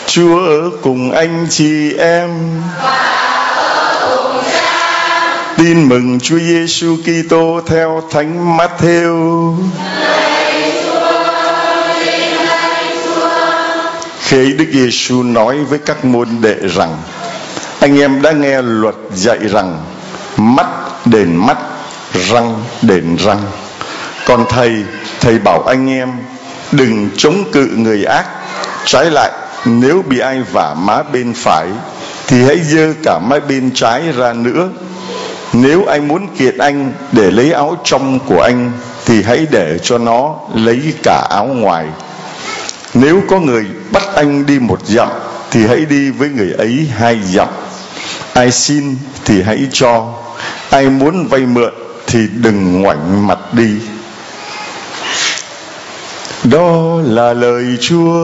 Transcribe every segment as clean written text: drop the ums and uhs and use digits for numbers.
Chúa ở cùng anh chị em. Tin mừng Chúa Giêsu Kitô theo Thánh Matthew. Khi Đức Giêsu nói với các môn đệ rằng: anh em đã nghe luật dạy rằng mắt đền mắt, răng đền răng. Còn thầy bảo anh em đừng chống cự người ác. Trái lại, nếu bị ai vả má bên phải thì hãy giơ cả má bên trái ra nữa. Nếu ai muốn kiện anh để lấy áo trong của anh thì hãy để cho nó lấy cả áo ngoài. Nếu có người bắt anh đi 1 dặm thì hãy đi với người ấy 2 dặm. Ai xin thì hãy cho, ai muốn vay mượn thì đừng ngoảnh mặt đi. Đó là lời Chúa.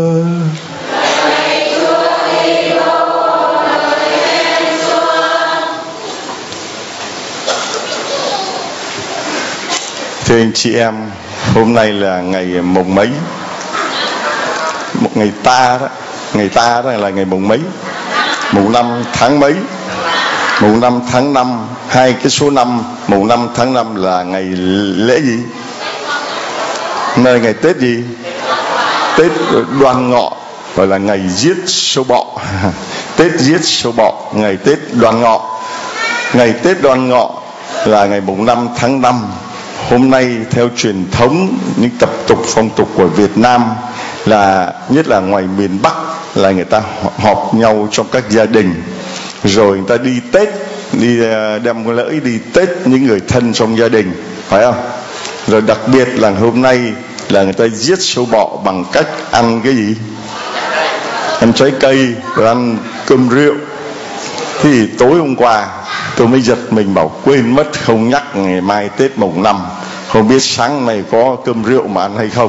Thưa anh chị em, hôm nay là ngày mùng mấy? Một ngày ta đó là ngày mùng mấy? Mùng 5 tháng mấy? Mùng 5 tháng 5. Hai cái số 5, mùng 5 tháng 5 là ngày lễ gì? Hôm nay ngày Tết gì? Tết Đoan Ngọ, gọi là ngày giết sâu bọ. Tết giết sâu bọ, ngày Tết Đoan Ngọ. Ngày Tết Đoan Ngọ là ngày mùng 5 tháng 5. Hôm nay theo truyền thống, những tập tục phong tục của Việt Nam là, nhất là ngoài miền Bắc, là người ta họp nhau trong các gia đình, rồi người ta đi Tết, đi đem lễ đi Tết những người thân trong gia đình, phải không? Rồi đặc biệt là hôm nay là người ta giết sâu bọ bằng cách ăn cái gì? Ăn trái cây, rồi ăn cơm rượu. Thì tối hôm qua tôi mới giật mình, bảo quên mất không nhắc ngày mai Tết mùng 5. Không biết sáng nay có cơm rượu mà ăn hay không.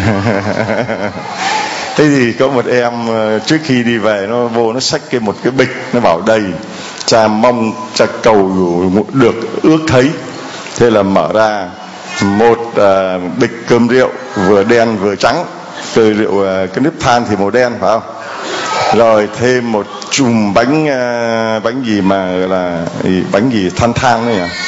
Thế thì có một em trước khi đi về, nó vô nó xách một cái bịch, nó bảo đây cha mong cha cầu được ước thấy. Thế là mở ra một bịch cơm rượu, vừa đen vừa trắng. Từ rượu cái nếp than thì màu đen, phải không? Rồi thêm một chùm bánh gì mà là bánh gì than đấy à?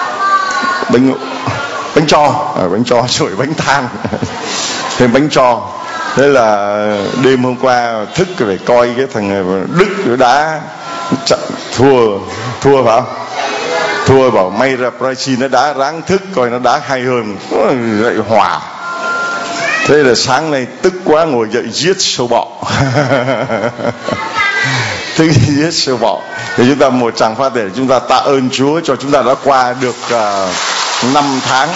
Bánh tro rồi bánh than. Thêm bánh tro. Thế là đêm hôm qua thức phải coi cái thằng Đức nó đá thua phải không? Thua, bảo may ra Brazil nó đá, ráng thức coi nó đá hay hơn, lại hòa. Thế là sáng nay tức quá ngồi dậy giết sâu bọ. Thế giết sâu bọ thì chúng ta một tràng phát để chúng ta tạ ơn Chúa cho chúng ta đã qua được 5 tháng.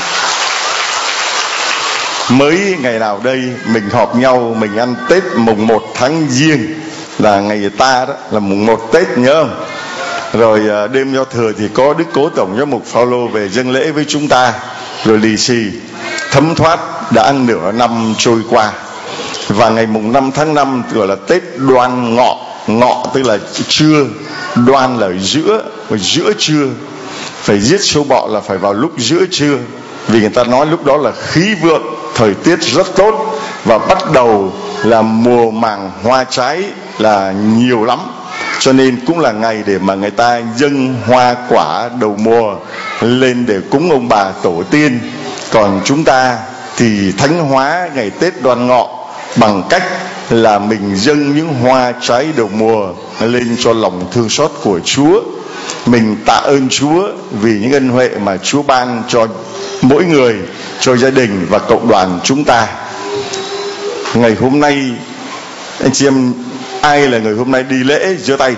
Mới ngày nào đây mình họp nhau, mình ăn Tết mùng 1 tháng Giêng, là ngày ta đó, là mùng 1 Tết, nhớ không? Rồi đêm giao thừa thì có Đức Cố Tổng Giám mục Phaolô về dâng lễ với chúng ta, rồi lì xì thấm thoát đã nửa năm trôi qua. Và ngày mùng 5 tháng 5 gọi là Tết Đoan Ngọ. Ngọ tức là trưa, đoan là giữa, giữa trưa. Phải giết sâu bọ là phải vào lúc giữa trưa, vì người ta nói lúc đó là khí vượng, thời tiết rất tốt, và bắt đầu là mùa màng hoa trái là nhiều lắm. Cho nên cũng là ngày để mà người ta dâng hoa quả đầu mùa lên để cúng ông bà tổ tiên. Còn chúng ta thì thánh hóa ngày Tết Đoan Ngọ bằng cách là mình dâng những hoa trái đầu mùa lên cho lòng thương xót của Chúa. Mình tạ ơn Chúa vì những ân huệ mà Chúa ban cho mỗi người, cho gia đình và cộng đoàn chúng ta. Ngày hôm nay, anh chị em ai là người hôm nay đi lễ giơ tay?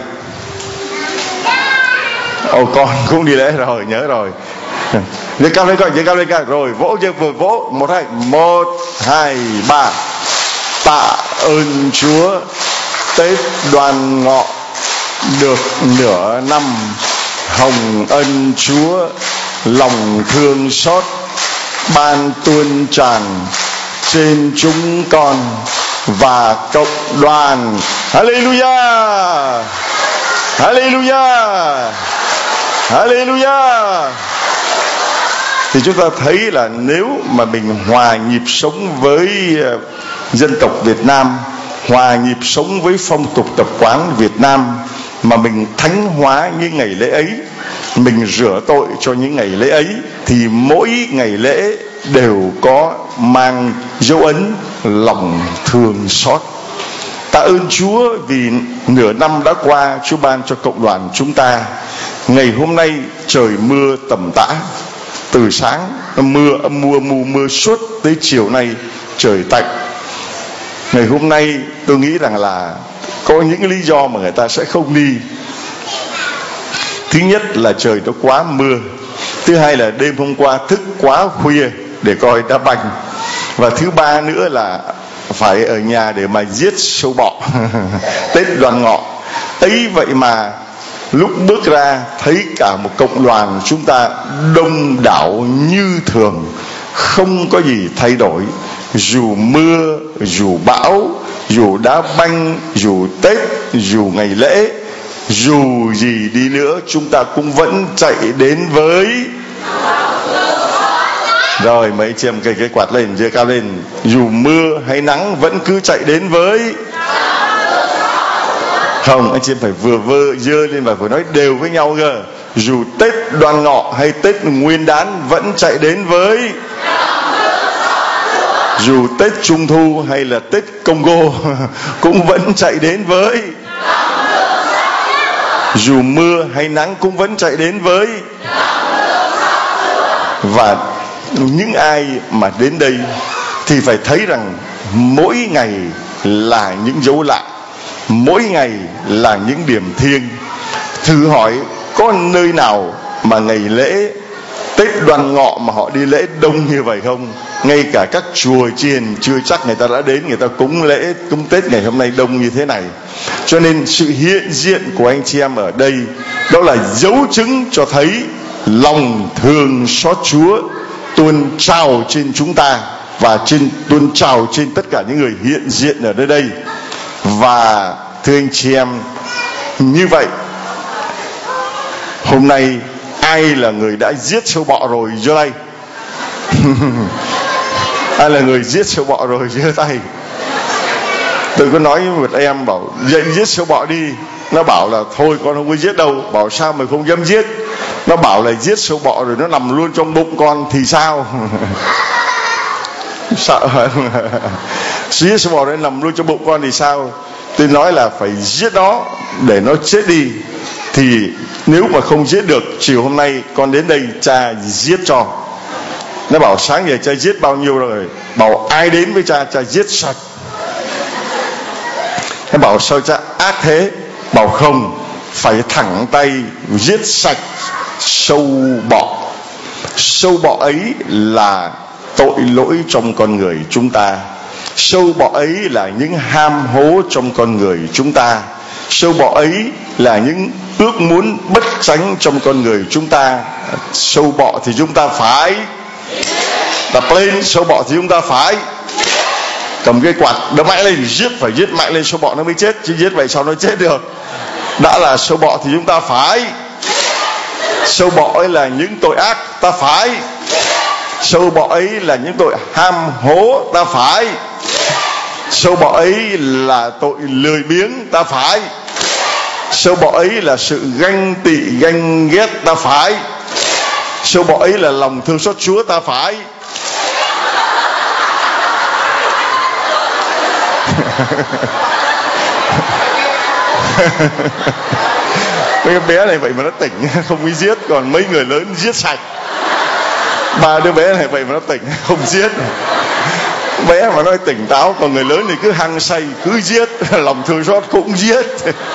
Con cũng đi lễ rồi, nhớ rồi. Giơ cao lên coi, giơ cao lên coi. Rồi vỗ chưa, vừa vỗ. 1, 2, 3. Tạ ơn Chúa, Tết Đoan Ngọ được nửa năm, hồng ân Chúa lòng thương xót ban tuôn tràn trên chúng con và cộng đoàn. Hallelujah, Hallelujah, Hallelujah. Thì chúng ta thấy là nếu mà mình hòa nhịp sống với dân tộc Việt Nam, hòa nhịp sống với phong tục tập quán Việt Nam, mà mình thánh hóa những ngày lễ ấy, mình rửa tội cho những ngày lễ ấy, thì mỗi ngày lễ đều có mang dấu ấn lòng thương xót. Tạ ơn Chúa vì nửa năm đã qua, Chúa ban cho cộng đoàn chúng ta ngày hôm nay trời mưa tầm tã, từ sáng mưa âm mưa suốt tới chiều nay trời tạnh. Ngày hôm nay tôi nghĩ rằng là có những lý do mà người ta sẽ không đi. Thứ nhất là trời nó quá mưa, thứ hai là đêm hôm qua thức quá khuya để coi đá banh, và thứ ba nữa là phải ở nhà để mà giết sâu bọ Tết Đoan Ngọ ấy. Vậy mà lúc bước ra thấy cả một cộng đoàn chúng ta đông đảo như thường, không có gì thay đổi. Dù mưa, dù bão, dù đá banh, dù Tết, dù ngày lễ, dù gì đi nữa chúng ta cũng vẫn chạy đến với. Rồi mấy chị em cây cái quạt lên, giơ cao lên. Dù mưa hay nắng vẫn cứ chạy đến với. Không, anh chị em phải vừa giơ lên và vừa nói đều với nhau cơ. Dù Tết Đoan Ngọ hay Tết Nguyên Đán vẫn chạy đến với. Dù Tết Trung Thu hay là Tết Congo cũng vẫn chạy đến với. Dù mưa hay nắng cũng vẫn chạy đến với. Và những ai mà đến đây thì phải thấy rằng mỗi ngày là những dấu lạ, mỗi ngày là những điểm thiêng. Thử hỏi có nơi nào mà ngày lễ Tết Đoan Ngọ mà họ đi lễ đông như vậy không? Ngay cả các chùa chiền chưa chắc người ta đã đến, người ta cúng lễ cúng Tết ngày hôm nay đông như thế này. Cho nên sự hiện diện của anh chị em ở đây đó là dấu chứng cho thấy lòng thương xót Chúa tuôn trào trên chúng ta và tuôn trào trên tất cả những người hiện diện ở nơi đây. Và thưa anh chị em, như vậy hôm nay ai là người đã giết sâu bọ rồi giơ tay? Ai là người giết sâu bọ rồi giơ tay? Tôi có nói với một em bảo dậy giết sâu bọ đi, nó bảo là thôi con không có giết đâu. Bảo sao mày không dám giết? Nó bảo là giết sâu bọ rồi nó nằm luôn trong bụng con thì sao? Sợ giết sâu bọ nó nằm luôn trong bụng con thì sao? Tôi nói là phải giết nó để nó chết đi. Thì nếu mà không giết được, chiều hôm nay con đến đây cha giết cho. Nó bảo sáng giờ cha giết bao nhiêu rồi? Bảo ai đến với cha giết sạch. Nó bảo sao cha ác thế? Bảo không, phải thẳng tay giết sạch sâu bọ. Sâu bọ ấy là tội lỗi trong con người chúng ta. Sâu bọ ấy là những ham hố trong con người chúng ta. Sâu bọ ấy là những ước muốn bất chánh trong con người chúng ta. Sâu bọ thì chúng ta phải đập lên, sâu bọ thì chúng ta phải cầm cái quạt đập mạnh lên, phải giết mạnh lên sâu bọ nó mới chết, chứ giết vậy sao nó chết được. Đã là sâu bọ thì chúng ta phải. Sâu bọ ấy là những tội ác, ta phải. Sâu bọ ấy là những tội ham hố, ta phải. Sâu bọ ấy là tội lười biếng, ta phải. Sâu bọ ấy là sự ganh tị ganh ghét, ta phải. Sâu bọ ấy là lòng thương xót Chúa, ta phải. Mấy bé này vậy mà nó tỉnh, không có giết. Còn mấy người lớn giết sạch. Ba đứa bé này vậy mà nó tỉnh, không giết. Bé mà nói tỉnh táo, còn người lớn thì cứ hăng say, cứ giết. Lòng thương xót cũng giết.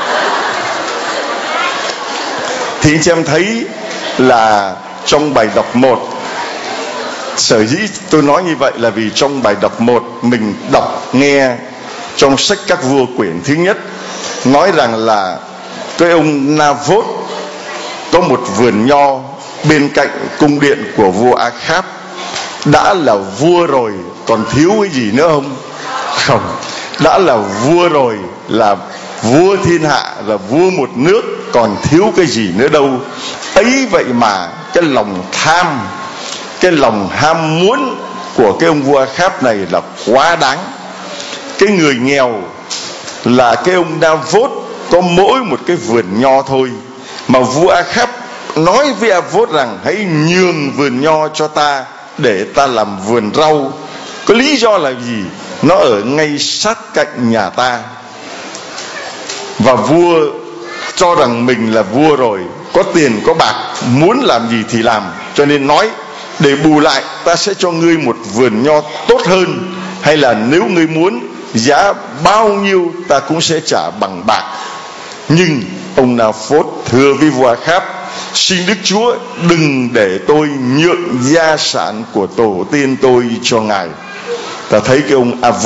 Thì anh chị em thấy là trong bài đọc 1, sở dĩ tôi nói như vậy là vì trong bài đọc 1 mình đọc nghe trong sách Các Vua quyển thứ nhất nói rằng là cái ông Navot có một vườn nho bên cạnh cung điện của vua Akhab. Đã là vua rồi còn thiếu cái gì nữa không? Không. Đã là vua rồi, là vua thiên hạ, là vua một nước, còn thiếu cái gì nữa đâu. Ấy vậy mà cái lòng tham, cái lòng ham muốn của cái ông vua Akhab này là quá đáng. Cái người nghèo là cái ông Navot có mỗi một cái vườn nho thôi, mà vua Ahab nói với Navot rằng hãy nhường vườn nho cho ta để ta làm vườn rau. Có lý do là gì? Nó ở ngay sát cạnh nhà ta. Và vua cho rằng mình là vua rồi, có tiền có bạc, muốn làm gì thì làm, cho nên nói để bù lại ta sẽ cho ngươi một vườn nho tốt hơn, hay là nếu ngươi muốn giá bao nhiêu ta cũng sẽ trả bằng bạc. Nhưng ông Navot thưa với vua Ahab: xin Đức Chúa đừng để tôi nhượng gia sản của tổ tiên tôi cho ngài. Ta thấy cái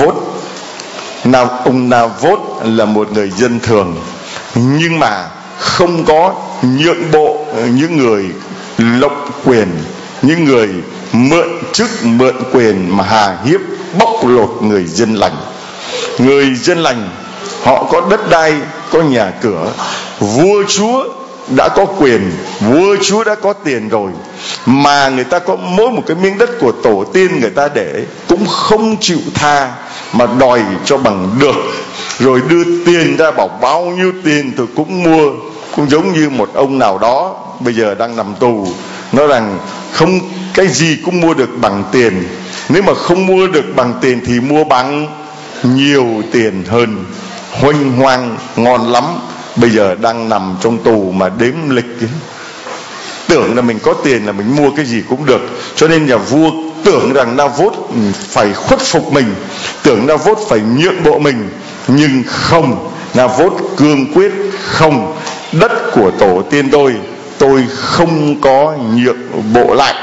ông Navot là một người dân thường, nhưng mà không có nhượng bộ những người lộng quyền, những người mượn chức mượn quyền mà hà hiếp bóc lột người dân lành. Người dân lành họ có đất đai, có nhà cửa, vua chúa đã có quyền, vua chúa đã có tiền rồi, mà người ta có mỗi một cái miếng đất của tổ tiên người ta để cũng không chịu tha, mà đòi cho bằng được, rồi đưa tiền ra bảo bao nhiêu tiền tôi cũng mua. Cũng giống như một ông nào đó bây giờ đang nằm tù, nói rằng không, cái gì cũng mua được bằng tiền, nếu mà không mua được bằng tiền thì mua bằng nhiều tiền hơn. Huênh hoang ngon lắm, bây giờ đang nằm trong tù mà đếm lịch ấy. Tưởng là mình có tiền là mình mua cái gì cũng được. Cho nên nhà vua tưởng rằng Navot phải khuất phục mình, tưởng Navot phải nhượng bộ mình. Nhưng không, Navot cương quyết: không, đất của tổ tiên tôi không có nhượng bộ lại.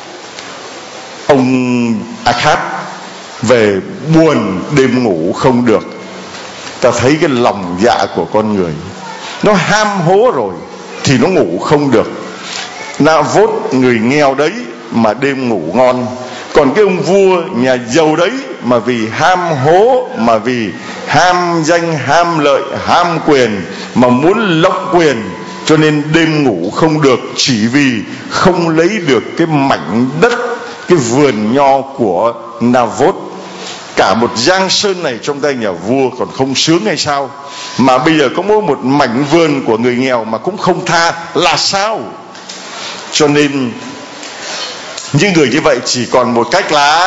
Ông Ahab về buồn, đêm ngủ không được. Ta thấy cái lòng dạ của con người, nó ham hố rồi thì nó ngủ không được. Navot người nghèo đấy mà đêm ngủ ngon, còn cái ông vua nhà giàu đấy mà vì ham hố, mà vì ham danh, ham lợi, ham quyền, mà muốn lộng quyền, cho nên đêm ngủ không được, chỉ vì không lấy được cái mảnh đất, cái vườn nho của Navot. Cả một giang sơn này trong tay nhà vua còn không sướng hay sao, mà bây giờ có mỗi một mảnh vườn của người nghèo mà cũng không tha là sao? Cho nên những người như vậy chỉ còn một cách là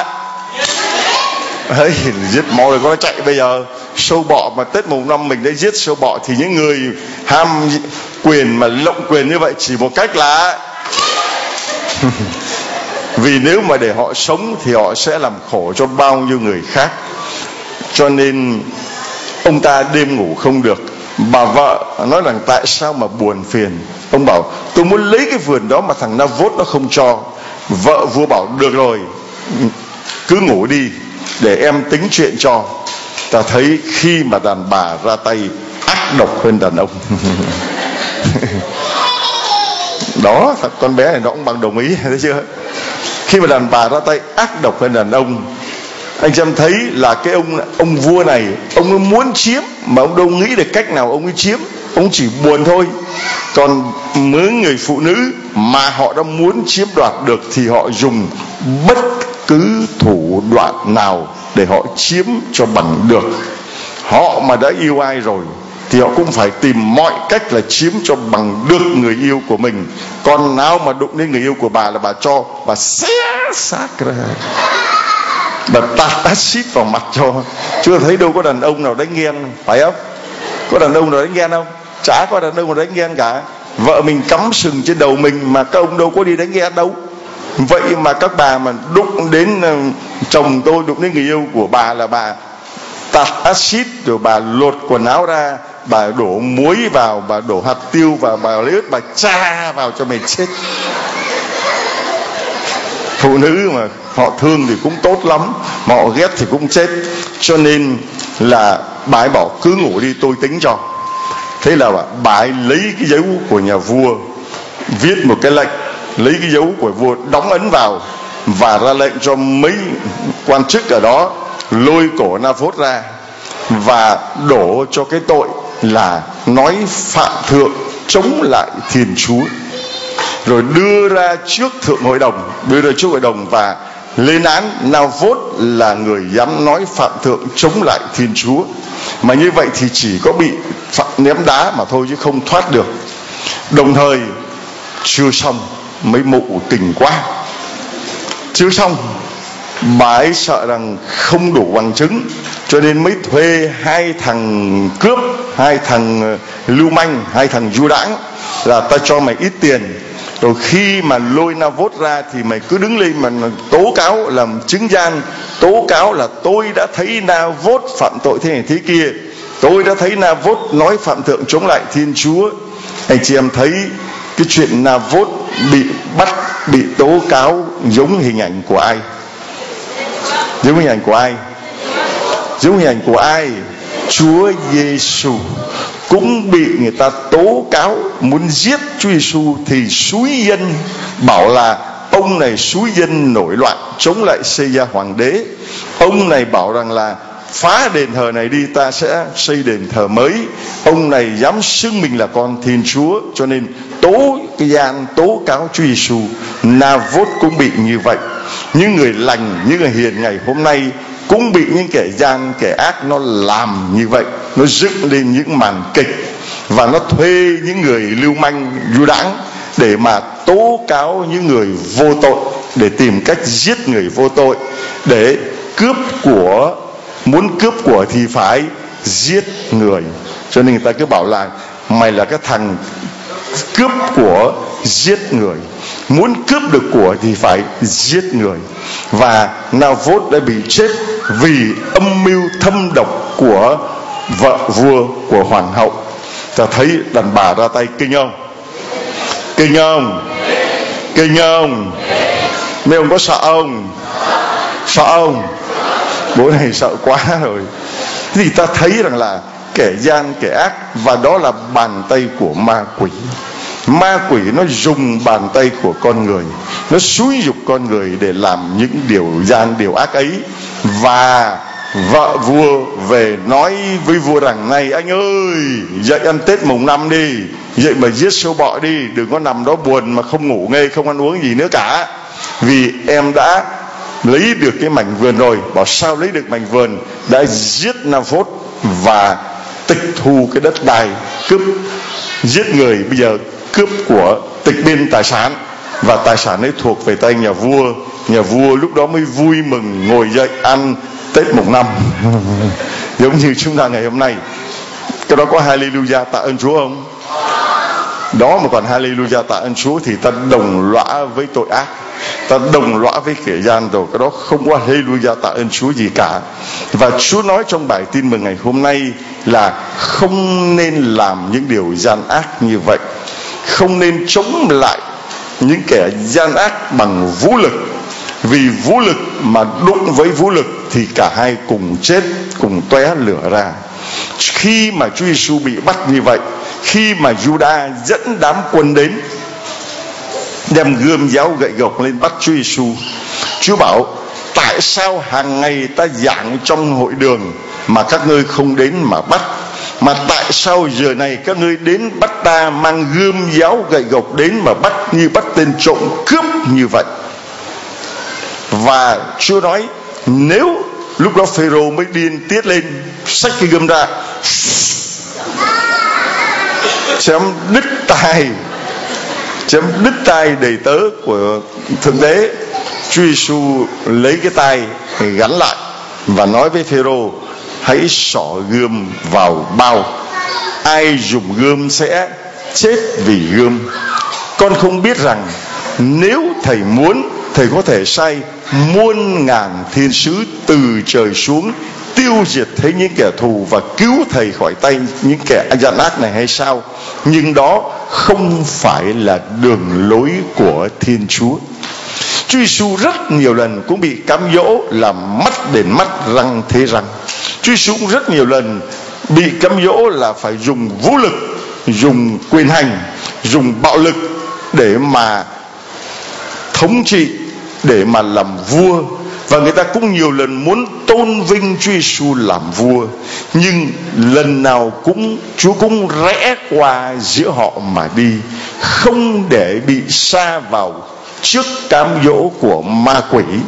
giết mọi người có chạy. Bây giờ sâu bọ mà Tết mùng 5 mình đã giết sâu bọ, thì những người ham quyền mà lộng quyền như vậy chỉ một cách là vì nếu mà để họ sống thì họ sẽ làm khổ cho bao nhiêu người khác. Cho nên ông ta đêm ngủ không được. Bà vợ nói rằng tại sao mà buồn phiền. Ông bảo tôi muốn lấy cái vườn đó mà thằng Navot nó không cho. Vợ vua bảo được rồi, cứ ngủ đi để em tính chuyện cho. Ta thấy khi mà đàn bà ra tay ác độc hơn đàn ông. Đó, con bé này nó cũng bằng đồng ý, thấy chưa? Khi mà đàn bà ra tay ác độc hơn đàn ông. Anh xem thấy là cái ông vua này, ông ấy muốn chiếm mà ông đâu nghĩ được cách nào ông ấy chiếm, ông chỉ buồn thôi. Còn mấy người phụ nữ mà họ đã muốn chiếm đoạt được thì họ dùng bất cứ thủ đoạn nào để họ chiếm cho bằng được. Họ mà đã yêu ai rồi thì họ cũng phải tìm mọi cách là chiếm cho bằng được người yêu của mình. Còn nào mà đụng đến người yêu của bà là bà cho, bà xé xác ra, bà tạt axit vào mặt cho. Chưa thấy đâu có đàn ông nào đánh ghen, phải không? Có đàn ông nào đánh ghen không? Chả có đàn ông nào đánh ghen cả. Vợ mình cắm sừng trên đầu mình mà các ông đâu có đi đánh ghen đâu. Vậy mà các bà mà đụng đến chồng tôi, đụng đến người yêu của bà là bà tạt axit, rồi bà lột quần áo ra, bà đổ muối vào, bà đổ hạt tiêu vào, bà lấy ớt bà cha vào cho mày chết. Phụ nữ mà họ thương thì cũng tốt lắm, mà họ ghét thì cũng chết. Cho nên là bà ấy bảo cứ ngủ đi tôi tính cho. Thế là bà ấy lấy cái dấu của nhà vua, viết một cái lệnh, lấy cái dấu của vua đóng ấn vào, và ra lệnh cho mấy quan chức ở đó lôi cổ Navot ra và đổ cho cái tội là nói phạm thượng, chống lại Thiên Chúa. Rồi đưa ra trước thượng hội đồng, và lên án Na-vốt là người dám nói phạm thượng chống lại Thiên Chúa. Mà như vậy thì chỉ có bị ném đá mà thôi chứ không thoát được. Đồng thời chưa xong, mấy mụ tình quá, chưa xong, bà ấy sợ rằng không đủ bằng chứng, cho nên mới thuê hai thằng cướp, hai thằng lưu manh, hai thằng du đãng, là ta cho mày ít tiền, rồi khi mà lôi Na-vốt ra thì mày cứ đứng lên mà tố cáo, làm chứng gian, tố cáo là tôi đã thấy Na-vốt phạm tội thế này thế kia, tôi đã thấy Na-vốt nói phạm thượng chống lại Thiên Chúa. Anh chị em thấy cái chuyện Na-vốt bị bắt, bị tố cáo giống hình ảnh của ai? Giống hình ảnh của ai? Giống hình ảnh của ai? Chúa Giêsu cũng bị người ta tố cáo muốn giết Chúa Giêsu, thì xúi dân bảo là ông này xúi dân nổi loạn chống lại Sê-gia hoàng đế. Ông này bảo rằng là phá đền thờ này đi, ta sẽ xây đền thờ mới. Ông này dám xưng mình là con Thiên Chúa, cho nên tố cáo Chúa Giêsu. Na-vốt cũng bị như vậy. Những người lành, những người hiền ngày hôm nay cũng bị những kẻ gian, kẻ ác nó làm như vậy, nó dựng lên những màn kịch và nó thuê những người lưu manh du đãng để mà tố cáo những người vô tội, để tìm cách giết người vô tội, để cướp của. Muốn cướp của thì phải giết người. Cho nên người ta cứ bảo là mày là cái thằng cướp của, giết người. Muốn cướp được của thì phải giết người. Và Na-vốt đã bị chết vì âm mưu thâm độc của vợ vua, của hoàng hậu. Ta thấy đàn bà ra tay kinh không? Kinh không? Kinh không? Mấy ông có sợ không? Sợ không? Bố này sợ quá rồi. Thì ta thấy rằng là kẻ gian, kẻ ác, và đó là bàn tay của ma quỷ. Ma quỷ nó dùng bàn tay của con người, nó xúi giục con người để làm những điều gian, điều ác ấy. Và vợ vua về nói với vua rằng: này anh ơi, dậy ăn Tết mùng 5 đi, dậy mà giết sâu bọ đi, đừng có nằm đó buồn mà không ngủ ngơi, không ăn uống gì nữa cả, vì em đã lấy được cái mảnh vườn rồi. Bảo sao lấy được mảnh vườn? Đã giết Na-vốt và tịch thu cái đất đai, cướp, giết người, bây giờ cướp của, tịch biên tài sản, và tài sản ấy thuộc về tay nhà vua. Nhà vua lúc đó mới vui mừng ngồi dậy ăn Tết mùng 5 giống như chúng ta ngày hôm nay. Cái đó có hallelujah tạ ơn Chúa không? Đó mà còn hallelujah tạ ơn Chúa thì ta đồng lõa với tội ác, ta đồng lõa với kẻ gian rồi. Cái đó không có hallelujah tạ ơn Chúa gì cả. Và Chúa nói trong bài tin mừng ngày hôm nay là không nên làm những điều gian ác như vậy, không nên chống lại những kẻ gian ác bằng vũ lực, vì vũ lực mà đụng với vũ lực thì cả hai cùng chết, cùng tóe lửa ra. Khi mà Chúa Giêsu bị bắt như vậy, khi mà Giu-đa dẫn đám quân đến, đem gươm giáo gậy gộc lên bắt Chúa Giêsu, Chúa bảo: tại sao hàng ngày ta giảng trong hội đường mà các ngươi không đến mà bắt, mà tại sao giờ này các ngươi đến bắt ta, mang gươm giáo gậy gộc đến mà bắt như bắt tên trộm cướp như vậy? Và Chúa nói nếu lúc đó Phêrô mới điên tiết lên, xách cái gươm ra chém đứt tai đầy tớ của thượng đế. Chúa Giêsu lấy cái tay gắn lại và nói với Phêrô: hãy xỏ gươm vào bao, ai dùng gươm sẽ chết vì gươm. Con không biết rằng nếu thầy muốn, thầy có thể sai muôn ngàn thiên sứ từ trời xuống tiêu diệt thấy những kẻ thù và cứu thầy khỏi tay những kẻ gian ác này hay sao? Nhưng đó không phải là đường lối của Thiên Chúa. Chúa Giêsu rất nhiều lần cũng bị cám dỗ là mắt đền mắt, răng thế răng. Chúa Giêsu cũng rất nhiều lần bị cám dỗ là phải dùng vũ lực, dùng quyền hành, dùng bạo lực để mà thống trị, để mà làm vua. Và người ta cũng nhiều lần muốn tôn vinh Chúa Giêsu làm vua, nhưng lần nào Chúa cũng rẽ qua giữa họ mà đi, không để bị sa vào trước cám dỗ của ma quỷ.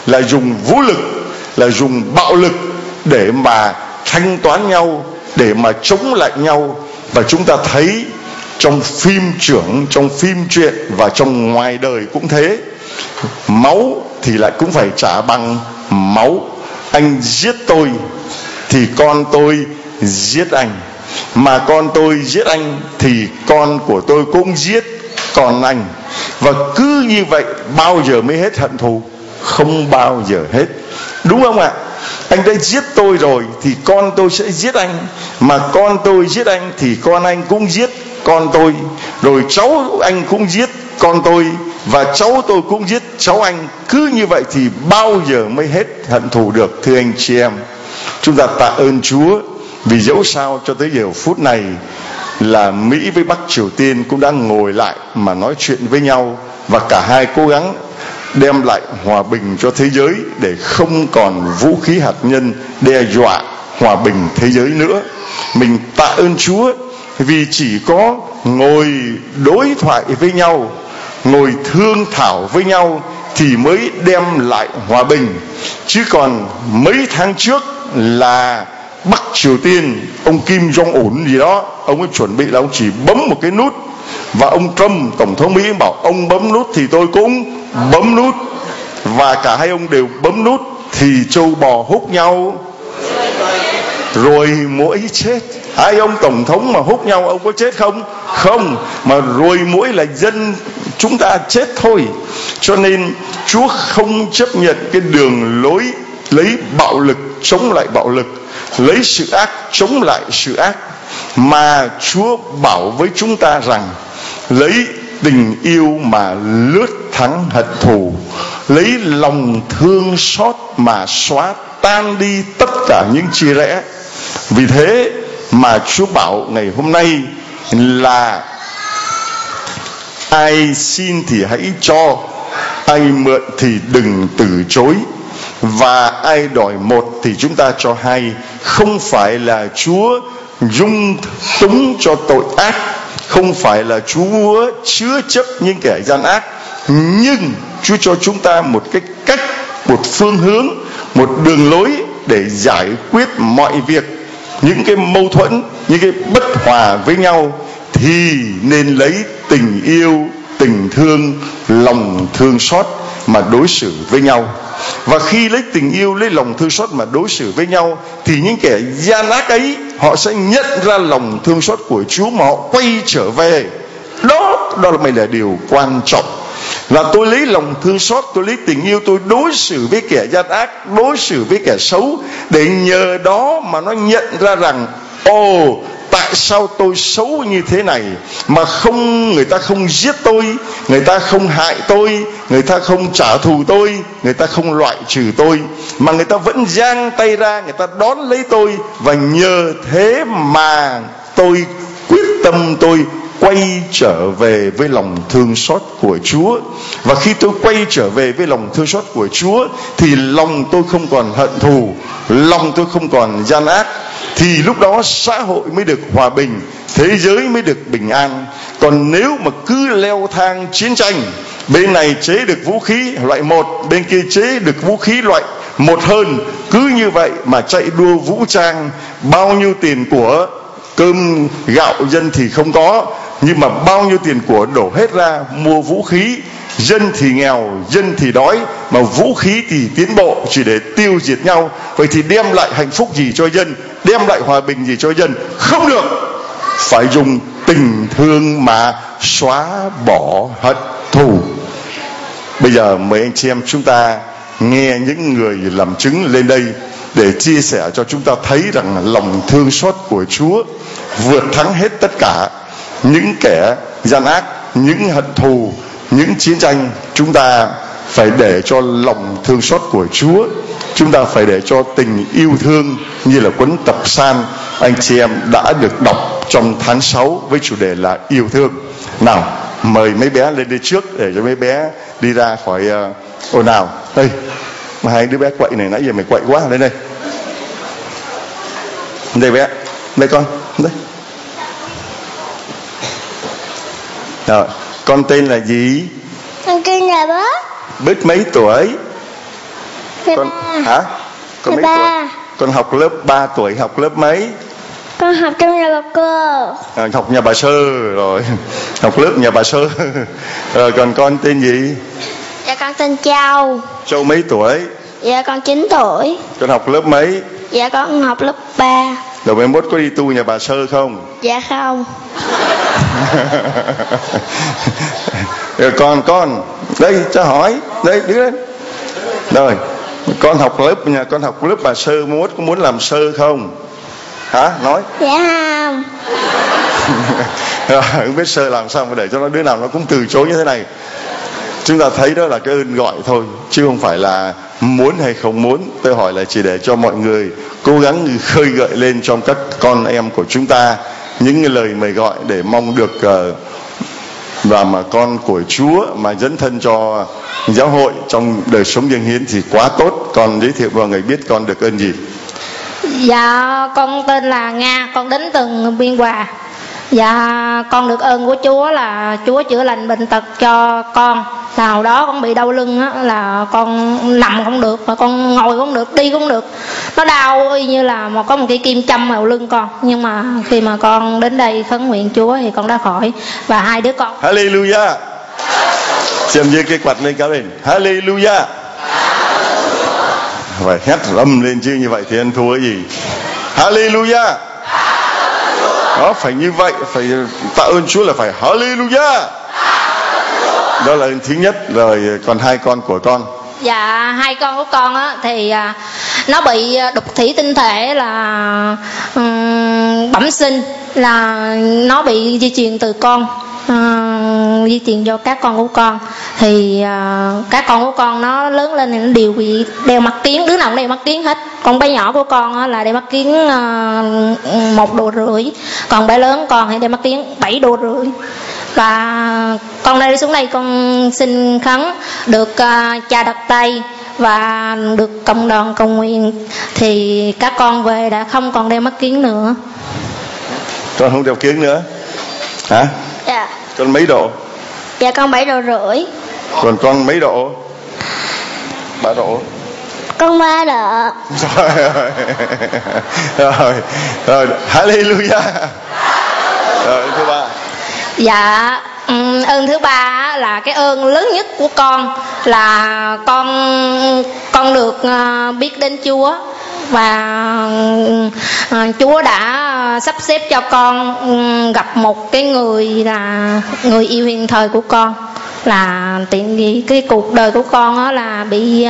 là dùng vũ lực, là dùng bạo lực để mà thanh toán nhau, để mà chống lại nhau. Và chúng ta thấy trong phim trưởng, trong phim truyện và trong ngoài đời cũng thế. Máu thì lại cũng phải trả bằng máu. Anh giết tôi thì con tôi giết anh, mà con tôi giết anh thì con của tôi cũng giết con anh. Và cứ như vậy bao giờ mới hết hận thù? Không bao giờ hết, đúng không ạ? Anh đã giết tôi rồi thì con tôi sẽ giết anh, mà con tôi giết anh thì con anh cũng giết con tôi, rồi cháu anh cũng giết con tôi, và cháu tôi cũng giết cháu anh. Cứ như vậy thì bao giờ mới hết hận thù được, thưa anh chị em? Chúng ta tạ ơn Chúa vì dẫu sao cho tới giờ phút này là Mỹ với Bắc Triều Tiên cũng đang ngồi lại mà nói chuyện với nhau, và cả hai cố gắng đem lại hòa bình cho thế giới, để không còn vũ khí hạt nhân đe dọa hòa bình thế giới nữa. Mình tạ ơn Chúa vì chỉ có ngồi đối thoại với nhau, ngồi thương thảo với nhau thì mới đem lại hòa bình. Chứ còn mấy tháng trước là Bắc Triều Tiên, ông Kim Jong Un gì đó, ông ấy chuẩn bị là ông chỉ bấm một cái nút, và ông Trump, tổng thống Mỹ, bảo ông bấm nút thì tôi cũng bấm nút, và cả hai ông đều bấm nút, thì trâu bò húc nhau rồi muỗi chết. Hai ông tổng thống mà húc nhau, ông có chết không? Không, mà rồi muỗi là dân chúng ta chết thôi. Cho nên Chúa không chấp nhận cái đường lối lấy bạo lực chống lại bạo lực, lấy sự ác chống lại sự ác, mà Chúa bảo với chúng ta rằng lấy tình yêu mà lướt thắng hận thù, lấy lòng thương xót mà xóa tan đi tất cả những chia rẽ. Vì thế mà Chúa bảo ngày hôm nay là ai xin thì hãy cho, ai mượn thì đừng từ chối, và ai đòi một thì chúng ta cho hai. Không phải là Chúa dung túng cho tội ác, không phải là Chúa chứa chấp những kẻ gian ác, nhưng Chúa cho chúng ta một cái cách, một phương hướng, một đường lối để giải quyết mọi việc. Những cái mâu thuẫn, những cái bất hòa với nhau thì nên lấy tình yêu, tình thương, lòng thương xót mà đối xử với nhau. Và khi lấy tình yêu, lấy lòng thương xót mà đối xử với nhau thì những kẻ gian ác ấy họ sẽ nhận ra lòng thương xót của Chúa mà họ quay trở về. Đó mới là điều quan trọng. Là tôi lấy lòng thương xót, tôi lấy tình yêu, tôi đối xử với kẻ gian ác, đối xử với kẻ xấu, để nhờ đó mà nó nhận ra rằng tại sao tôi xấu như thế này mà người ta không giết tôi, người ta không hại tôi, người ta không trả thù tôi, người ta không loại trừ tôi, mà người ta vẫn giang tay ra, người ta đón lấy tôi. Và nhờ thế mà tôi quyết tâm tôi quay trở về với lòng thương xót của Chúa. Và khi tôi quay trở về với lòng thương xót của Chúa thì lòng tôi không còn hận thù, lòng tôi không còn gian ác, thì lúc đó xã hội mới được hòa bình, thế giới mới được bình an. Còn nếu mà cứ leo thang chiến tranh, bên này chế được vũ khí loại 1, bên kia chế được vũ khí loại 1 hơn, cứ như vậy mà chạy đua vũ trang, bao nhiêu tiền của, cơm gạo dân thì không có, nhưng mà bao nhiêu tiền của đổ hết ra mua vũ khí. Dân thì nghèo, dân thì đói, mà vũ khí thì tiến bộ chỉ để tiêu diệt nhau. Vậy thì đem lại hạnh phúc gì cho dân, đem lại hòa bình gì cho dân? Không được. Phải dùng tình thương mà xóa bỏ hận thù. Bây giờ mời anh chị em chúng ta nghe những người làm chứng lên đây để chia sẻ cho chúng ta thấy rằng lòng thương xót của Chúa vượt thắng hết tất cả những kẻ gian ác, những hận thù, những chiến tranh. Chúng ta phải để cho lòng thương xót của Chúa, chúng ta phải để cho tình yêu thương như là cuốn tập Psalm anh chị em đã được đọc trong tháng 6 với chủ đề là yêu thương. Nào, mời mấy bé lên đây trước để cho mấy bé đi ra khỏi ồn ào. Đây, mà hai đứa bé quậy này, nãy giờ mày quậy quá. Lên đây, đây bé, đây con, đây. Rồi, con tên là gì? Con tên là Bớt. Bớt mấy tuổi? Con hả? Con mấy tuổi? Con học lớp 3 tuổi, học lớp mấy? Con học trong nhà bà cô. Học nhà bà Sơ rồi. Học lớp nhà bà Sơ. Rồi còn con tên gì? Dạ con tên Châu. Châu mấy tuổi? Dạ con 9 tuổi. Con học lớp mấy? Dạ con học lớp 3. Rồi mai mốt có đi tu nhà bà Sơ không? Dạ không. Rồi con đây cho hỏi, đây đứng lên. Rồi con học lớp nhà con học lớp bà Sơ, mai mốt có muốn làm sơ không? Hả? Nói. Dạ không. Rồi, không biết sơ làm sao mà để cho nó đứa nào nó cũng từ chối như thế này. Chúng ta thấy đó là cái ơn gọi thôi, chứ không phải là muốn hay không muốn. Tôi hỏi là chỉ để cho mọi người cố gắng khơi gợi lên trong các con em của chúng ta những cái lời mời gọi để mong được và mà con của Chúa mà dấn thân cho giáo hội trong đời sống dâng hiến thì quá tốt. Con giới thiệu mọi người biết con được ơn gì? Dạ con tên là Nga, con đến từ Biên Hòa. Dạ con được ơn của Chúa là Chúa chữa lành bệnh tật cho con. Nào đó con bị đau lưng á, là con nằm không được, mà con ngồi không được, đi không được. Nó đau y như là có một cái kim châm vào lưng con. Nhưng mà khi mà con đến đây khấn nguyện Chúa thì con đã khỏi. Và hai đứa con. Hallelujah. Xem dưới cái quạt lên cao lên. Hallelujah. Phải hét rầm lên chứ, như vậy thì anh thua cái gì? Hallelujah. Đó, phải như vậy, phải tạ ơn Chúa là phải Hallelujah. Đó là ơn thứ nhất. Rồi còn hai con của con? Dạ hai con của con á thì nó bị đục thủy tinh thể là bẩm sinh, là nó bị di truyền từ con, di truyền cho các con của con. Thì các con của con nó lớn lên thì nó đều bị đeo mắt kiếng, đứa nào cũng đeo mắt kiếng hết. Con bé nhỏ của con á, là đeo mắt kiếng 1,5 độ, còn bé lớn con thì đeo mắt kiếng 7,5 độ. Và con đây xuống đây con xin khấn được cha đặt tay và được cộng đoàn cầu nguyện thì các con về đã không còn đeo mắt kiếng nữa. Con không đeo kiếng nữa hả? Dạ. Con mấy độ? Dạ con 7,5 độ. Còn con mấy độ? 3 độ. Con 3 độ. Rồi Hallelujah. Rồi thứ ba. Dạ ơn thứ ba là cái ơn lớn nhất của con là con được biết đến Chúa. Và Chúa đã sắp xếp cho con gặp một cái người là người yêu hiện thời của con. Là tiện gì cái cuộc đời của con á là bị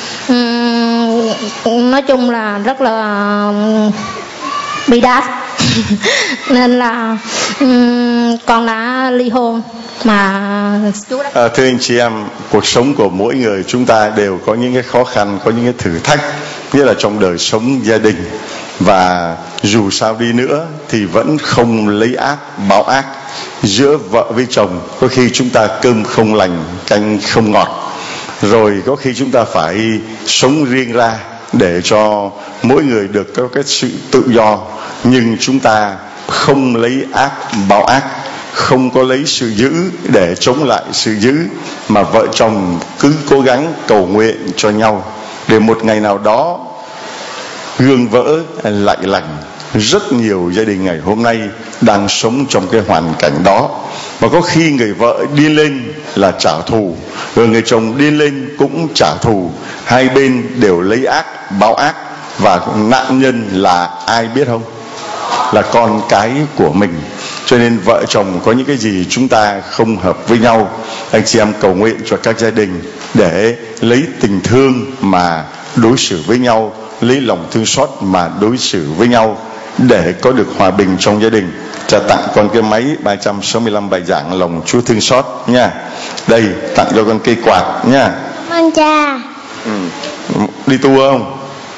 nói chung là rất là bị đát. Nên là con đã ly hôn mà Chúa đã... Thưa anh chị em, cuộc sống của mỗi người chúng ta đều có những cái khó khăn, có những cái thử thách, nghĩa là trong đời sống gia đình. Và dù sao đi nữa thì vẫn không lấy ác báo ác. Giữa vợ với chồng có khi chúng ta cơm không lành canh không ngọt, rồi có khi chúng ta phải sống riêng ra để cho mỗi người được có cái sự tự do. Nhưng chúng ta không lấy ác báo ác, không có lấy sự dữ để chống lại sự dữ, mà vợ chồng cứ cố gắng cầu nguyện cho nhau để một ngày nào đó gương vỡ lại lành. Rất nhiều gia đình ngày hôm nay đang sống trong cái hoàn cảnh đó. Và có khi người vợ điên lên là trả thù, rồi người chồng điên lên cũng trả thù. Hai bên đều lấy ác báo ác. Và nạn nhân là ai biết không? Là con cái của mình. Cho nên vợ chồng có những cái gì chúng ta không hợp với nhau, anh chị em cầu nguyện cho các gia đình để lấy tình thương mà đối xử với nhau, lấy lòng thương xót mà đối xử với nhau, để có được hòa bình trong gia đình. Cha tặng con cái máy 365 bài giảng lòng Chúa thương xót nha. Đây, tặng cho con cây quạt nha. Vâng cha. Đi tu không?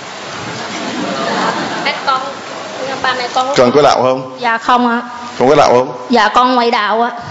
Ba mẹ con Con có đạo không? Dạ không ạ. Không có đạo không? Dạ con ngoại đạo ạ.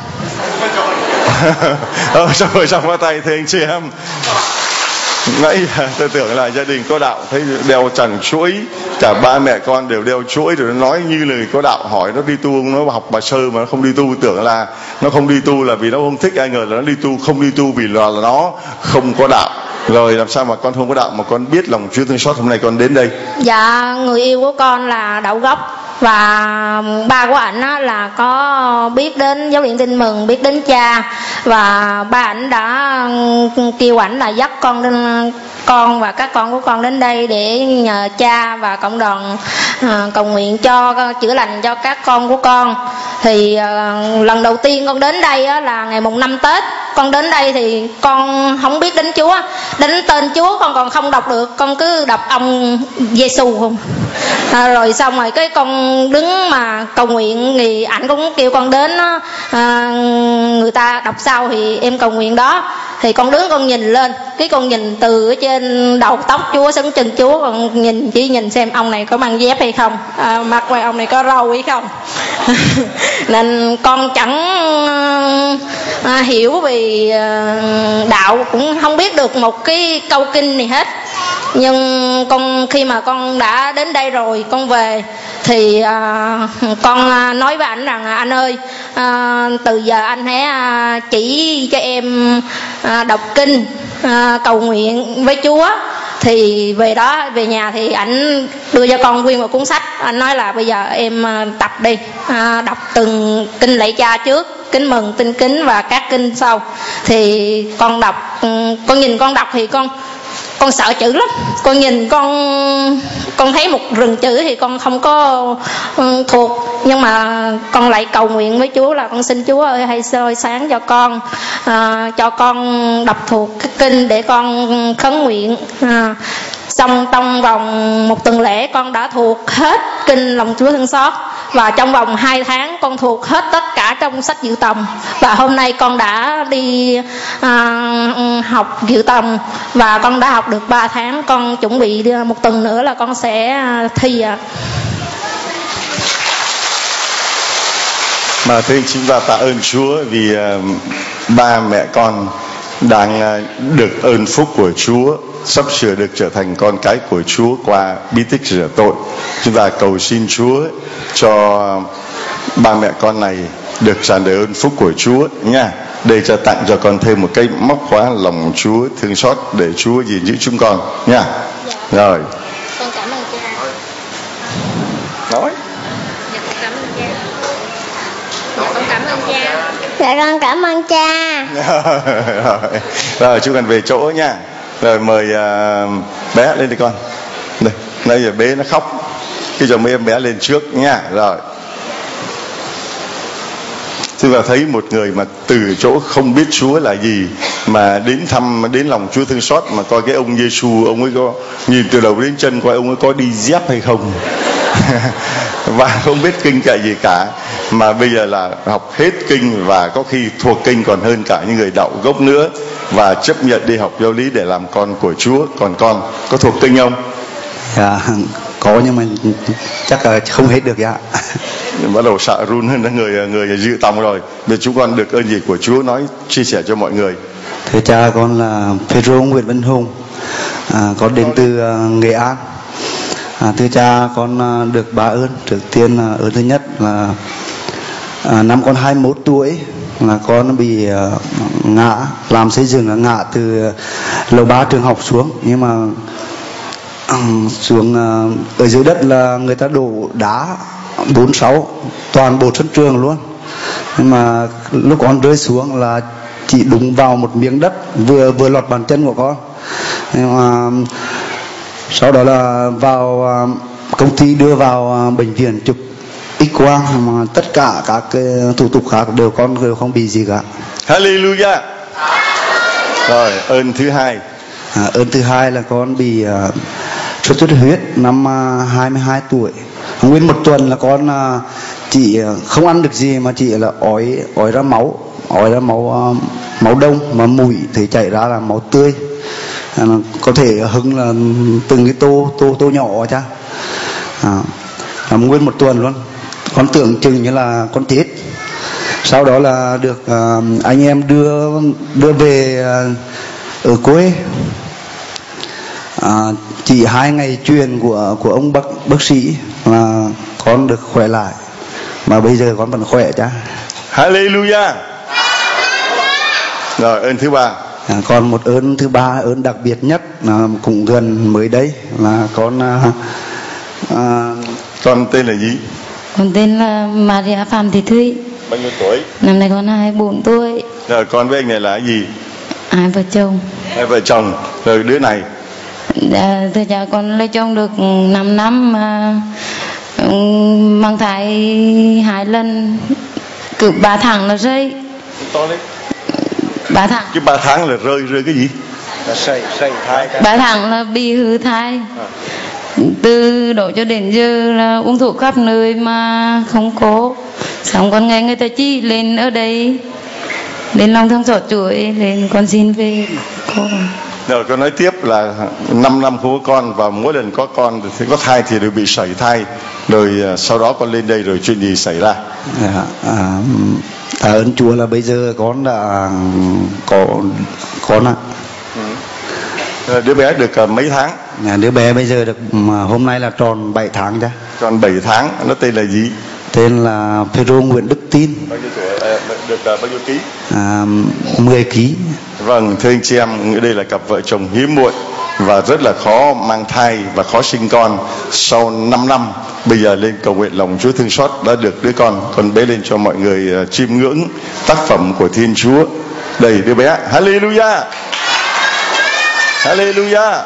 Xong qua tay thưa anh chị em. Nãy tôi tưởng là gia đình có đạo, thấy đeo chẳng chuỗi, cả ba mẹ con đều đeo chuỗi, rồi nó nói như lời có đạo. Hỏi nó đi tu không, nó học bà Sơ mà nó không đi tu, tưởng là nó không đi tu là vì nó không thích, ai ngờ là nó đi tu, không đi tu vì là nó không có đạo. Rồi làm sao mà con không có đạo mà con biết lòng Chúa thương xót hôm nay con đến đây? Dạ, người yêu của con là Đậu Gốc, và ba của ảnh á, là có biết đến Giáo Điện Tin Mừng, biết đến cha, và ba ảnh đã kêu ảnh là dắt con và các con của con đến đây để nhờ cha và cộng đoàn cầu nguyện cho chữa lành cho các con của con. Thì lần đầu tiên con đến đây á, là ngày mùng 5 Tết. Con đến đây thì con không biết đến Chúa, đến tên Chúa con còn không đọc được, con cứ đọc ông Giêsu không. Rồi xong rồi cái con đứng mà cầu nguyện thì ảnh cũng kêu con đến đó, người ta đọc sau thì em cầu nguyện đó. Thì con đứng con nhìn lên, cái con nhìn từ ở trên đầu tóc Chúa xuống chân Chúa, con chỉ nhìn xem ông này có mang dép hay không, mặt ngoài ông này có râu hay không. Nên con chẳng hiểu về đạo, cũng không biết được một cái câu kinh này hết. Nhưng khi mà con đã đến đây rồi, con về thì con nói với ảnh rằng anh ơi, từ giờ anh hãy chỉ cho em đọc kinh, cầu nguyện với Chúa. Thì về nhà thì ảnh đưa cho con nguyên một cuốn sách. Anh nói là bây giờ em tập đi, đọc từng kinh lạy cha trước, kính mừng, tin kính và các kinh sau. Thì con đọc, con nhìn con đọc thì con sợ chữ lắm. Con nhìn con thấy một rừng chữ thì con không có thuộc, nhưng mà con lại cầu nguyện với Chúa là con xin Chúa ơi hãy soi sáng cho con đọc thuộc cái kinh để con khấn nguyện. Xong trong vòng một tuần lễ con đã thuộc hết kinh lòng Chúa thương xót, và trong vòng 2 tháng con thuộc hết tất cả trong sách dự tòng. Và hôm nay con đã đi học dự tòng và con đã học được 3 tháng. Con chuẩn bị một tuần nữa là con sẽ thi ạ. Mà thưa anh chúng ta tạ ơn Chúa vì ba mẹ con đang được ơn phúc của Chúa, sắp sửa được trở thành con cái của Chúa qua bí tích rửa tội. Chúng ta cầu xin Chúa cho ba mẹ con này được tràn đầy ơn phúc của Chúa nha. Đây cho tặng cho con thêm một cái móc khóa lòng Chúa thương xót để Chúa gìn giữ chúng con nha. Rồi. Con cảm ơn cha. Nói. Dạ, con cảm ơn cha. Dạ, con cảm ơn cha. Dạ con cảm ơn cha. Rồi chúng con về chỗ nha. Rồi mời bé lên đi con. Đây, nãy giờ bé nó khóc, cái cho mấy em bé lên trước nha. Rồi chúng ta thấy một người mà từ chỗ không biết Chúa là gì mà đến thăm, đến lòng Chúa thương xót, mà coi cái ông Giêsu, ông ấy có nhìn từ đầu đến chân coi ông ấy có đi dép hay không. Và không biết kinh kệ gì cả, mà bây giờ là học hết kinh và có khi thuộc kinh còn hơn cả những người Đậu Gốc nữa, và chấp nhận đi học giáo lý để làm con của Chúa. Còn con có thuộc kinh không? Dạ có, nhưng mà chắc là không hết được dạ. Bắt đầu sợ run hơn người dự tòng rồi. Bây giờ chúng con được ơn gì của Chúa nói chia sẻ cho mọi người. Thưa cha, con là Phêrô Nguyễn Văn Hùng, con đến từ Nghệ An. Thưa cha, con được ba ơn. Trước tiên ơn thứ nhất là năm con 21 tuổi là con bị ngã, làm xây dựng là ngã từ lầu 3 trường học xuống, nhưng mà xuống ở dưới đất là người ta đổ đá 46 toàn bộ sân trường luôn. Nhưng mà lúc con rơi xuống là chỉ đụng vào một miếng đất vừa lọt bàn chân của con. Nhưng mà sau đó là vào công ty đưa vào bệnh viện chụp X-quang, mà tất cả các cái thủ tục khác con đều không bị gì cả. Hallelujah. Rồi ơn thứ hai. Ơn thứ hai là con bị sốt xuất huyết năm 22 tuổi. Nguyên một tuần là con chỉ không ăn được gì mà chỉ là ói ra máu đông, mà mũi thì chảy ra là máu tươi. Có thể hứng là từng cái tô nhỏ cha. Nguyên một tuần luôn, con tưởng chừng như là con chết. Sau đó là được anh em đưa về ở quê. Chỉ 2 ngày truyền của ông bác sĩ là con được khỏe lại, mà bây giờ con vẫn khỏe cha. Hallelujah. Rồi ơn thứ ba. Còn một ơn thứ ba, ơn đặc biệt nhất cũng gần mới đây là con tên là gì? Con tên là Maria Phạm Thị Thúy. Bao nhiêu tuổi? Năm nay con 24 tuổi. Rồi con với anh này là gì? Hai vợ chồng. Hai vợ chồng. Rồi đứa này? Dạ, thưa cha, con lấy chồng được 5 năm mà mang thai 2 lần, cứ 3 tháng là rơi. To đấy. 3 tháng. Chứ 3 tháng là rơi cái gì? Là sảy thai. 3 tháng là bị hư thai. Từ đó cho đến giờ là uống thuốc khắp nơi mà không có. Xong con nghe người ta chỉ lên ở đây, lên Long Thương Xót Chuỗi, lên con xin về con. Rồi con nói tiếp là 5 năm không có con, và mỗi lần có con thì có thai thì đều bị sảy thai. Rồi sau đó con lên đây rồi chuyện gì xảy ra? Tạ ơn Chúa là bây giờ con đã có con ạ. Đứa bé được mấy tháng? Đứa bé bây giờ được hôm nay là tròn 7 tháng cha. Tròn 7 tháng. Nó tên là gì? Tên là Phêrô Nguyễn Đức Tin. Bao nhiêu tuổi? Được bao nhiêu ký? 10 ký. Vâng, thưa anh chị em, đây là cặp vợ chồng hiếm muội và rất là khó mang thai và khó sinh con. Sau 5 năm bây giờ lên cầu nguyện lòng Chúa thương xót đã được đứa con bế lên cho mọi người chiêm ngưỡng tác phẩm của Thiên Chúa. Đây đứa bé. Hallelujah. Hallelujah.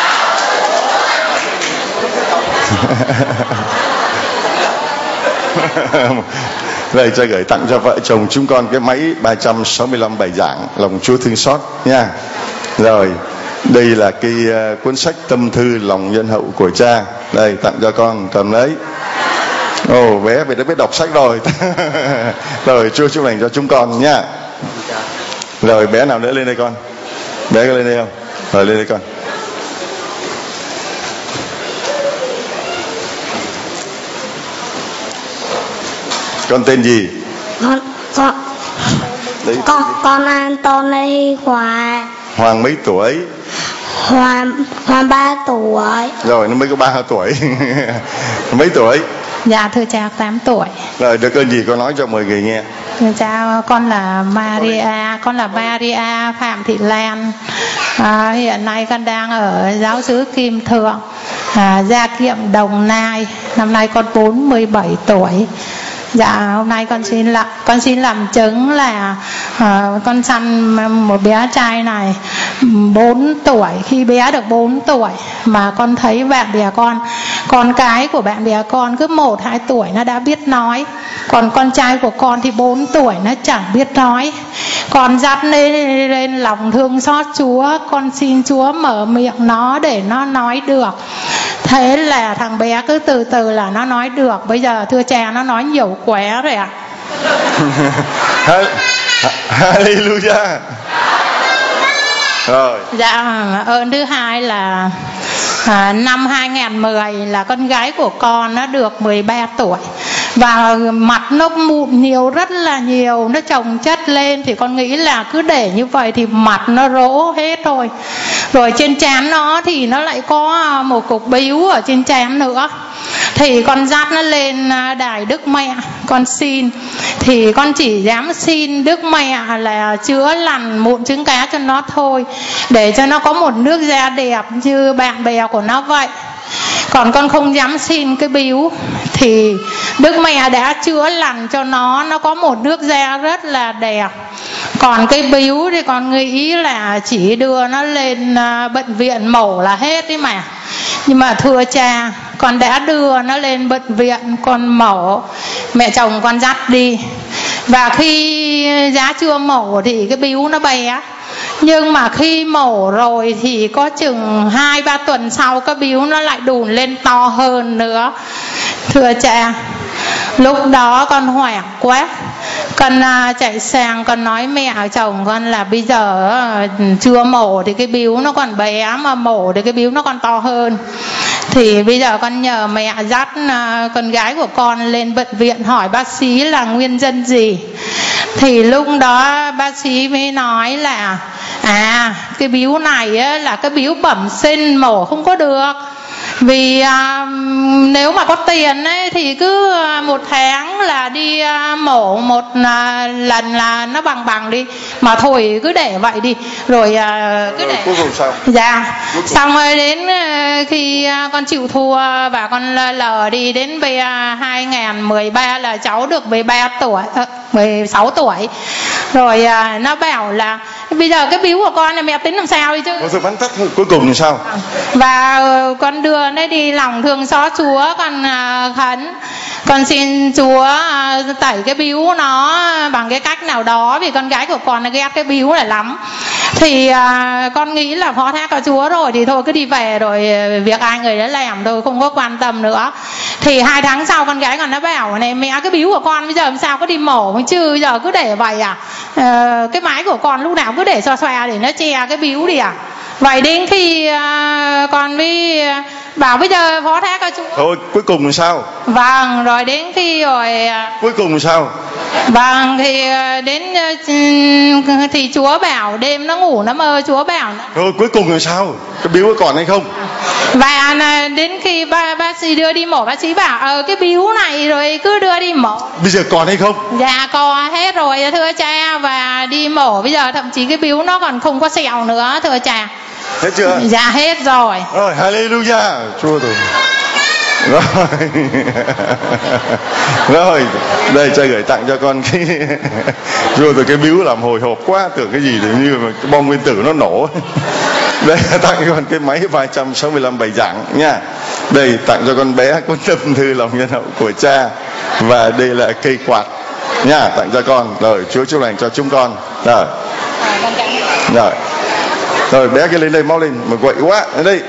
Đây, cho gửi tặng cho vợ chồng chúng con cái máy 365 bài giảng lòng Chúa thương xót nha. Rồi, đây là cái cuốn sách tâm thư lòng nhân hậu của cha. Đây, tặng cho con, cầm lấy. Ồ, bé đã biết đọc sách rồi. Rồi, Chúa chúc lành cho chúng con nha. Rồi, bé nào nữa lên đây con? Bé có lên đây không? Rồi, lên đây con. Con tên gì? Con Anthony Hoàng. Hoàng mấy tuổi? Hoàng 3 tuổi. Rồi nó mới có 3 tuổi. Mấy tuổi? Dạ thưa cha 8 tuổi. Rồi được ơn gì con nói cho mọi người nghe. Thưa cha, con là Maria Phạm Thị Lan. Hiện nay con đang ở giáo xứ Kim Thượng, Gia Kiệm, Đồng Nai. Năm nay con 47 tuổi. Dạ hôm nay con xin làm chứng là con sanh một bé trai này 4 tuổi. Khi bé được 4 tuổi mà con thấy bạn bè con cái của bạn bè con cứ 1-2 tuổi nó đã biết nói, còn con trai của con thì 4 tuổi nó chẳng biết nói. Con dắt lên lòng thương xót Chúa, con xin Chúa mở miệng nó để nó nói được. Thế là thằng bé cứ từ từ là nó nói được. Bây giờ thưa cha nó nói nhiều quá rồi ạ. Hallelujah. Rồi. Dạ ơn thứ hai là năm 2010 là con gái của con nó được 13 tuổi. Và mặt nó mụn nhiều, rất là nhiều, nó chồng chất lên. Thì con nghĩ là cứ để như vậy thì mặt nó rỗ hết thôi. Rồi trên trán nó thì nó lại có một cục bíu ở trên trán nữa. Thì con dắt nó lên đài Đức Mẹ, con xin. Thì con chỉ dám xin Đức Mẹ là chữa lành mụn trứng cá cho nó thôi, để cho nó có một nước da đẹp như bạn bè của nó vậy. Còn con không dám xin cái bíu. Thì Đức Mẹ đã chữa lành cho nó có một nước da rất là đẹp. Còn cái bíu thì con nghĩ là chỉ đưa nó lên bệnh viện mổ là hết đấy mà. Nhưng mà thưa cha, con đã đưa nó lên bệnh viện, con mổ, mẹ chồng con dắt đi. Và khi giá chưa mổ thì cái bíu nó bé. Nhưng mà khi mổ rồi thì có chừng 2-3 tuần sau cái bíu nó lại đùn lên to hơn nữa. Thưa cha, lúc đó con hoảng quá. Con chạy sang con nói mẹ chồng con là bây giờ chưa mổ thì cái bíu nó còn bé, mà mổ thì cái bíu nó còn to hơn. Thì bây giờ con nhờ mẹ dắt con gái của con lên bệnh viện hỏi bác sĩ là nguyên nhân gì. Thì lúc đó bác sĩ mới nói là cái bíu này là cái bíu bẩm sinh, mổ không có được. Vì nếu mà có tiền ấy, thì cứ một tháng là đi mổ một lần là nó bằng đi, mà thôi cứ để vậy đi, rồi cứ để. Cuối cùng sao? Dạ, xong rồi đến khi con chịu thua và con lờ đi, đến 2013 là cháu được 16 tuổi. Rồi nó bảo là bây giờ cái biếu của con là mẹ tính làm sao đi chứ. Rồi bắn tắt thôi, cuối cùng thì sao? Và con đưa nó đi lòng thương xót Chúa, con khấn, con xin Chúa tẩy cái biếu nó bằng cái cách nào đó, vì con gái của con nó ghét cái biếu này lắm. Thì con nghĩ là phó thác cho Chúa rồi thì thôi cứ đi về, rồi việc ai người đã làm thôi, không có quan tâm nữa. Thì 2 tháng sau con gái con nó bảo này, mẹ cái biếu của con bây giờ làm sao có đi mổ chứ, bây giờ cứ để vậy à? Cái máy của con lúc nào cứ để xoa để nó che cái biếu đi à? Vậy đến khi con mới bảo bây giờ phó thác cho Chúa. Thôi cuối cùng sao? Vâng, rồi đến khi rồi cuối cùng sao? Vâng, thì đến thì Chúa bảo đêm nó ngủ nó mơ Chúa bảo. Rồi cuối cùng là sao? Cái biếu có còn hay không? Và đến khi bác sĩ đưa đi mổ, bác sĩ bảo cái biếu này rồi cứ đưa đi mổ. Bây giờ còn hay không? Dạ còn hết rồi thưa cha, và đi mổ bây giờ thậm chí cái biếu nó còn không có sẹo nữa thưa cha. Hết chưa? Dạ hết rồi. Rồi hallelujah. Chúa tôi. Rồi. Rồi, đây cha gửi tặng cho con cái rồi từ cái biếu làm hồi hộp quá, tưởng cái gì thì như mà cái bom nguyên tử nó nổ. Đây tặng cho con cái máy 365 bài giảng nha. Đây tặng cho con bé cuốn tâm thư lòng nhân hậu của cha, và đây là cây quạt nha, tặng cho con. Rồi Chúa chúc lành cho chúng con. Rồi. Rồi. Rồi bé kia lên đây, mau lên, mà quậy quá. Ở đây.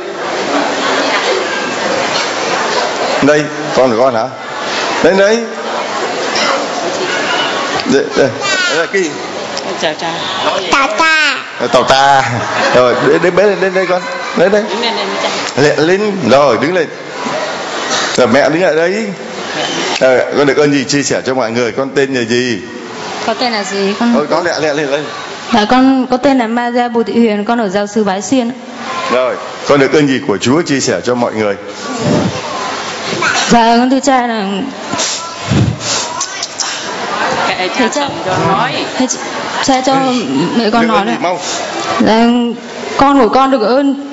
Đây, con của con hả? Đến đấy. Đây, đây. Đây là cái Chào cha. tàu ta. Rồi đến bé lên đây con. Lên đây. Lên rồi đứng lên. Rồi mẹ đứng lại đấy. Rồi, con được ơn gì chia sẻ cho mọi người? Con tên là gì? Con tên là gì? Con có lẹ lên. Dạ, con có tên là Maria Bùi Thị Huyền, con ở giáo xứ Bái Xuyên. Rồi, con được ơn gì của Chúa chia sẻ cho mọi người? Dạ, con thưa cha là thầy cha cho nói. Cha cho mẹ con nói đấy. Là con của con được ơn.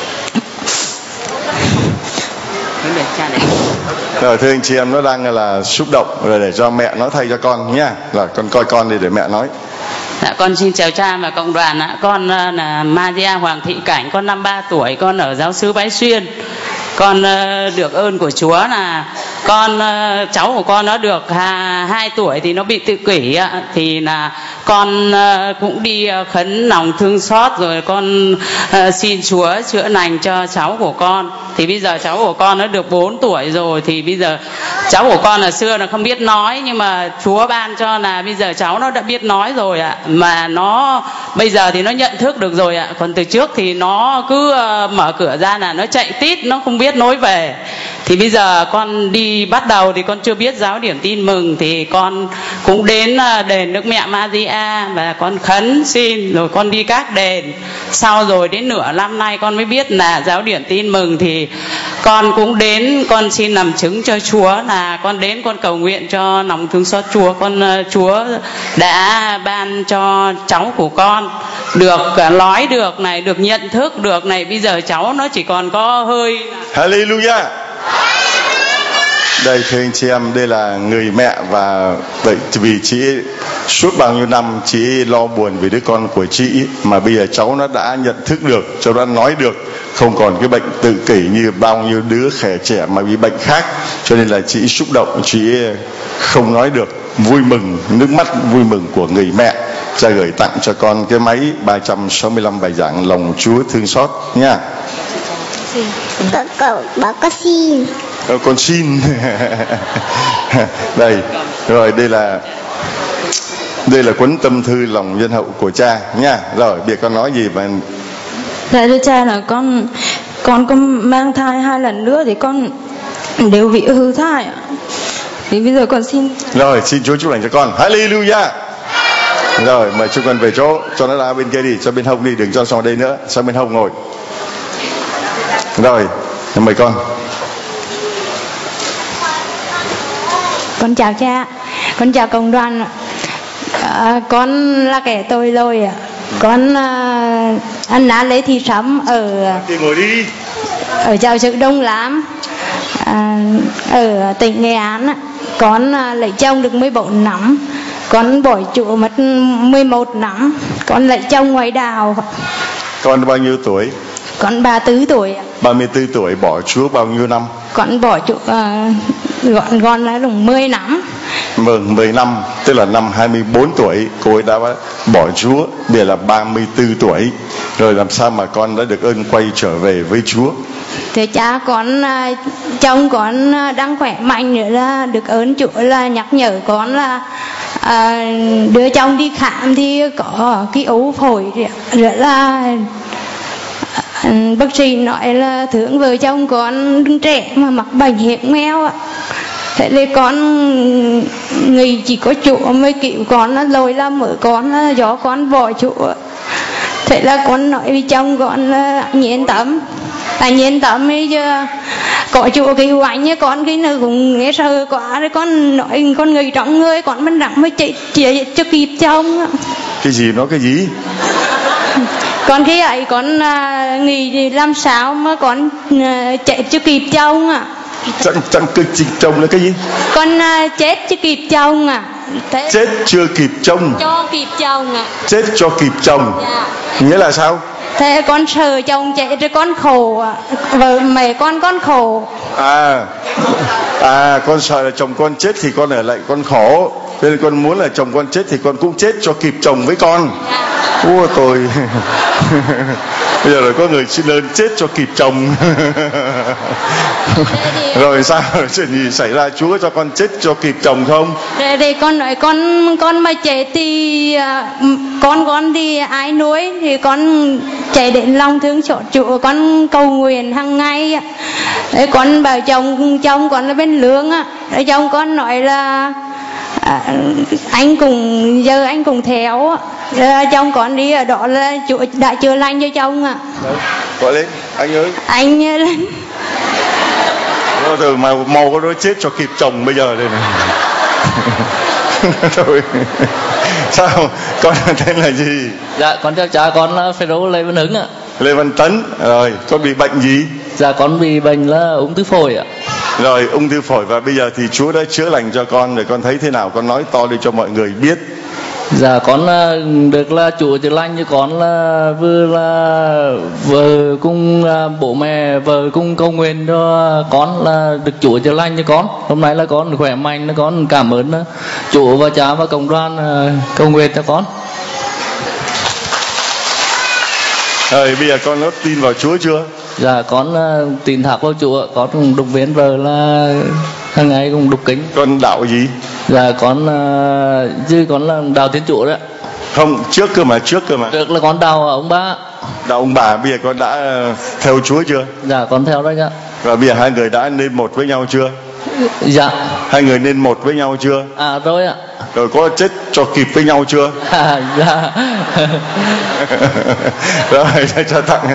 Rồi thưa anh chị em, nó đang là xúc động rồi, để cho mẹ nói thay cho con nhá. Rồi con coi con đi để mẹ nói. Dạ, con xin chào cha và cộng đoàn ạ. Con là Maria Hoàng Thị Cảnh, con 53 tuổi, con ở giáo xứ Bái Xuyên. Con được ơn của Chúa là cháu của con nó được 2 tuổi thì nó bị tự kỷ ạ. Thì là con cũng đi khấn lòng thương xót, rồi con xin Chúa chữa lành cho cháu của con. Thì bây giờ cháu của con nó được 4 tuổi rồi. Thì bây giờ cháu của con là xưa là không biết nói, nhưng mà Chúa ban cho là bây giờ cháu nó đã biết nói rồi ạ. Mà nó bây giờ thì nó nhận thức được rồi ạ. Còn từ trước thì nó cứ mở cửa ra là nó chạy tít, nó không biết nói về. Thì bây giờ con đi bắt đầu thì con chưa biết giáo điểm tin mừng, thì con cũng đến đền Đức Mẹ Maria và con khấn xin, rồi con đi các đền. Sau rồi đến nửa năm nay con mới biết là giáo điểm tin mừng, thì con cũng đến, con xin làm chứng cho Chúa là con đến con cầu nguyện cho lòng thương xót Chúa. Chúa đã ban cho cháu của con được nói được này, được nhận thức được này. Bây giờ cháu nó chỉ còn có hơi. Hallelujah. Đây thưa anh chị em, đây là người mẹ, và vì chị suốt bao nhiêu năm chị lo buồn vì đứa con của chị, mà bây giờ cháu nó đã nhận thức được, cháu đã nói được, không còn cái bệnh tự kỷ như bao nhiêu đứa trẻ mà bị bệnh khác, cho nên là chị xúc động, chị không nói được, vui mừng, nước mắt vui mừng của người mẹ. Cha gửi tặng cho con cái máy 365 bài giảng lòng Chúa thương xót nha. Cậu bảo con xin. Con xin. Đây, rồi đây là cuốn tâm thư lòng nhân hậu của cha nha. Rồi bây giờ con nói gì mà? Dạ thưa cha là con có mang thai 2 lần nữa thì con đều bị hư thai ạ. Thì bây giờ con xin. Rồi xin Chúa chúc lành cho con. Hallelujah. Rồi mời chúng con về chỗ, cho nó ra bên kia đi, cho bên hông đi, đừng cho đây nữa, sang bên hông ngồi. Rồi Mời con. Con chào cha, con chào cộng đoàn. Con là kẻ tội lỗi ạ. Con ăn lá Lê Thị Sắm ở giáo sự Đông Lam, ở tỉnh Nghệ An. Con lấy chồng được 14 năm, con bỏ chùa mất 11 năm, con lấy chồng ngoài đào. Con bao nhiêu tuổi? Con 34 tuổi. 34 tuổi, bỏ Chúa bao nhiêu năm? Con bỏ Chúa gọn là đúng 10 năm. 10 năm, tức là năm 24 tuổi cô ấy đã bỏ Chúa, bây giờ là 34 tuổi. Rồi làm sao mà con đã được ơn quay trở về với Chúa? Thế cha con, chồng con đang khỏe mạnh nữa, là được ơn Chúa là nhắc nhở con là đưa chồng đi khám thì có cái ấu phổi, rất là bác sĩ nói là thương vợ chồng con đừng trẻ mà mắc bệnh hiểm nghèo ạ. Thế nên con nghĩ chỉ có Chúa mới cứu con, là lỗi là mở con là do con bỏ Chúa. Thế là con nói với chồng con là anh yên tâm bây giờ có Chúa cứu anh nhé. Con cái nơi cũng nghe sợ quá rồi con nói con người trong người con vẫn rặng mới chạy cho kịp chồng. Cái gì nó cái gì? Con khi ấy con nghĩ làm sao mà con chạy cho kịp chồng ạ. Chẳng kịp chồng là cái gì? Con chết chưa kịp chồng à. Thế... Chết chưa kịp chồng. Cho kịp chồng à. Chết cho kịp chồng. Dạ. Nghĩa là sao? Thế con sợ chồng chết rồi con khổ à. Vợ mẹ con khổ. Con sợ là chồng con chết thì con ở lại con khổ, nên con muốn là chồng con chết thì con cũng chết cho kịp chồng với con. Ủa tôi bây giờ là có người xin ơn chết cho kịp chồng. Rồi sao? Chuyện gì xảy ra? Chúa cho con chết cho kịp chồng không? Để con nói con mà chết thì con thì ai nuôi, thì con chạy đến lòng thương xót Chúa, con cầu nguyện hàng ngày. Để con bảo chồng con là bên lương á, để chồng con nói là anh cùng theo. Chồng con đi ở đó là Chúa đã chữa lành cho chồng ạ. Gọi lên anh ơi. Anh lên. Rồi mà mau có đôi chết cho kịp chồng bây giờ đây này. Rồi sao con tên là gì? Dạ con chào cha, con là Phêrô Lê Văn Hứng ạ. Lê Văn Tấn. Rồi con bị bệnh gì? Dạ con bị bệnh là ung thư phổi ạ. Rồi ung thư phổi, và bây giờ thì Chúa đã chữa lành cho con rồi, con thấy thế nào? Con nói to đi cho mọi người biết. Dạ con được là Chúa chữa lành cho con, là vừa là vợ cùng bố mẹ vợ cùng cầu nguyện cho con là được Chúa chữa lành cho con. Hôm nay là con khỏe mạnh, con cảm ơn Chúa và cha và cộng đoàn cầu nguyện cho con. Rồi bây giờ con có tin vào Chúa chưa? Dạ con tin thác vào Chúa, con cũng đục viên vợ là hàng ngày cũng đục kính. Con đạo gì? Dạ con chứ con là đạo Thiên Chúa đấy. Không, trước cơ mà. Trước là con đạo ông bà. Đạo ông bà. Bây giờ con đã theo Chúa chưa? Dạ con theo đấy ạ. Và bây giờ hai người đã nên một với nhau chưa? Dạ. Hai người nên một với nhau chưa? Rồi ạ. Rồi có chết cho kịp với nhau chưa? Dạ. Rồi cho tặng.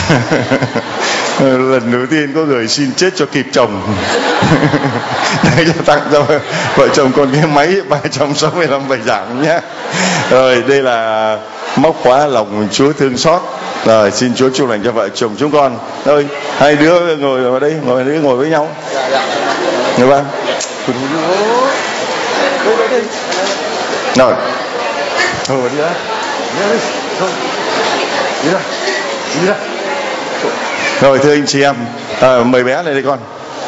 Lần đầu tiên có người xin chết cho kịp chồng. Đây cho tặng cho vợ chồng con cái máy 365 bài giảng nhé. Rồi đây là móc khóa lòng Chúa thương xót. Rồi xin Chúa chúc lành cho vợ chồng chúng con. Thôi hai đứa ngồi vào đây, ngồi với nhau. Được không? Rồi. Thôi đi ra. Đi ra. Rồi thưa anh chị em, mời bé lên đây con.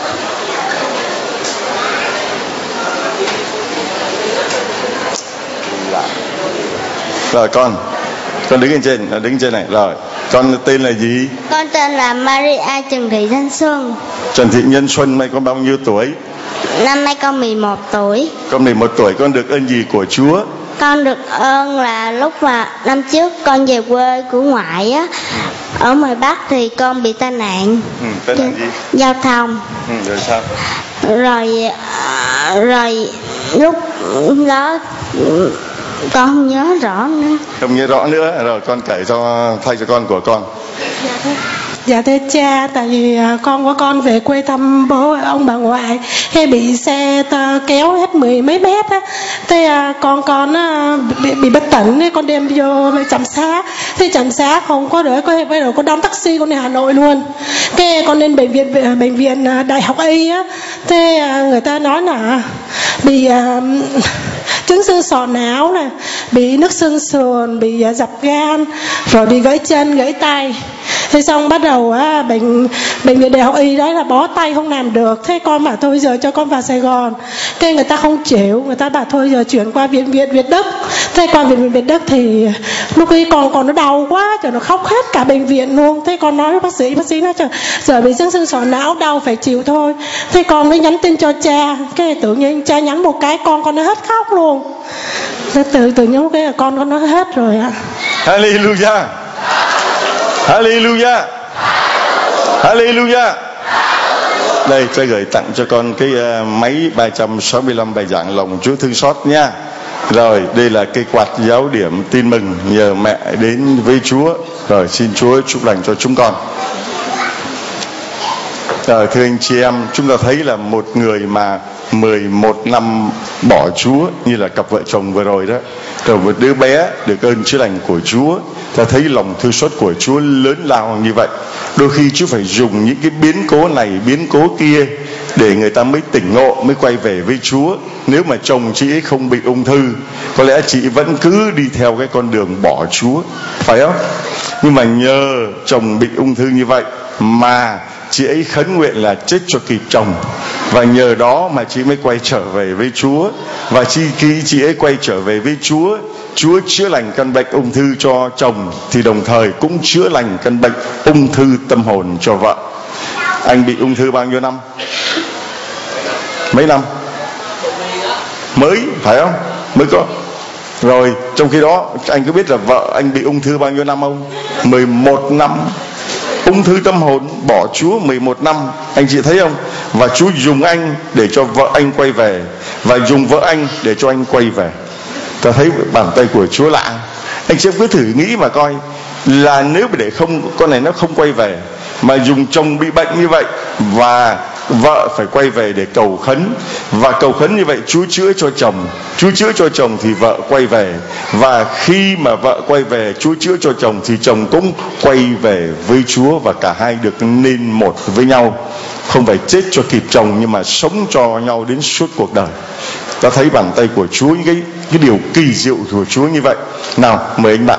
Rồi con đứng trên này. Rồi con tên là gì? Con tên là Maria Trần Thị Thanh Xuân. Trần Thị Nhân Xuân. Nay con bao nhiêu tuổi? Năm nay con 11 tuổi. Con 11 tuổi. Con được ơn gì của Chúa? Con được ơn là lúc mà năm trước con về quê của ngoại á, ở ngoài Bắc thì con bị tai nạn. Tai nạn gì? Giao thông. Rồi sao? Rồi lúc đó con không nhớ rõ nữa. Không nhớ rõ nữa. Rồi con kể cho thay cho con của con. Dạ. Dạ thưa cha, tại vì con của con về quê thăm bố ông bà ngoại, hay bị xe kéo hết 10 mấy mét á, thế con bị bất tỉnh, con đem vô trạm xá, thế trạm xá không có đỡ, bây giờ con đón taxi con đi Hà Nội luôn, cái con lên bệnh viện Đại học Y á, thế người ta nói là bị chứng xương sọ não nè, bị nứt xương sườn, bị dập gan, rồi bị gãy chân gãy tay. Thế xong bắt đầu bệnh viện Đại học Y đấy là bó tay không làm được. Thế con bảo thôi giờ cho con vào Sài Gòn, cái người ta không chịu, người ta bảo thôi giờ chuyển qua viện Việt Đức. Thế qua viện Việt Đức thì lúc ấy con nó đau quá, trời, nó khóc hết cả bệnh viện luôn. Thế con nói với bác sĩ nói trời, giờ bị chứng xương sọ não đau phải chịu thôi. Thế con mới nhắn tin cho cha, cái tự nhiên cha nhắn một cái con nó hết khóc luôn. Tự nhiên cái con nó hết rồi ạ. Hallelujah, Hallelujah, Hallelujah. Đây, tôi gửi tặng cho con cái máy 365 bài giảng lòng Chúa thương xót nha. Rồi, đây là cây quạt giáo điểm tin mừng nhờ mẹ đến với Chúa. Rồi, xin Chúa chúc lành cho chúng con. Rồi, thưa anh chị em, chúng ta thấy là một người mà 11 năm bỏ Chúa, như là cặp vợ chồng vừa rồi đó, rồi một đứa bé được ơn chữa lành của Chúa. Ta thấy lòng thương xót của Chúa lớn lao như vậy. Đôi khi Chúa phải dùng những cái biến cố này biến cố kia để người ta mới tỉnh ngộ, mới quay về với Chúa. Nếu mà chồng chị ấy không bị ung thư, có lẽ chị vẫn cứ đi theo cái con đường bỏ Chúa, phải không? Nhưng mà nhờ chồng bị ung thư như vậy mà chị ấy khấn nguyện là chết cho kịp chồng, và nhờ đó mà chị mới quay trở về với Chúa. Và khi chị ấy quay trở về với Chúa, Chúa chữa lành căn bệnh ung thư cho chồng, thì đồng thời cũng chữa lành căn bệnh ung thư tâm hồn cho vợ. Anh bị ung thư bao nhiêu năm? Mấy năm? Mới, phải không? Mới có. Rồi, trong khi đó anh có biết là vợ anh bị ung thư bao nhiêu năm không? 11 năm. Ung thư tâm hồn, bỏ Chúa 11 năm, anh chị thấy không? Và Chúa dùng anh để cho vợ anh quay về, và dùng vợ anh để cho anh quay về. Ta thấy bàn tay của Chúa lạ. Anh sẽ cứ thử nghĩ mà coi, là nếu để không con này nó không quay về, mà dùng chồng bị bệnh như vậy, và vợ phải quay về để cầu khấn, và cầu khấn như vậy Chúa chữa cho chồng, Chúa chữa cho chồng thì vợ quay về, và khi mà vợ quay về Chúa chữa cho chồng thì chồng cũng quay về với Chúa, và cả hai được nên một với nhau. Không phải chết cho kịp chồng, nhưng mà sống cho nhau đến suốt cuộc đời. Ta thấy bàn tay của Chúa, những cái điều kỳ diệu của Chúa như vậy. Nào, mời anh bạn.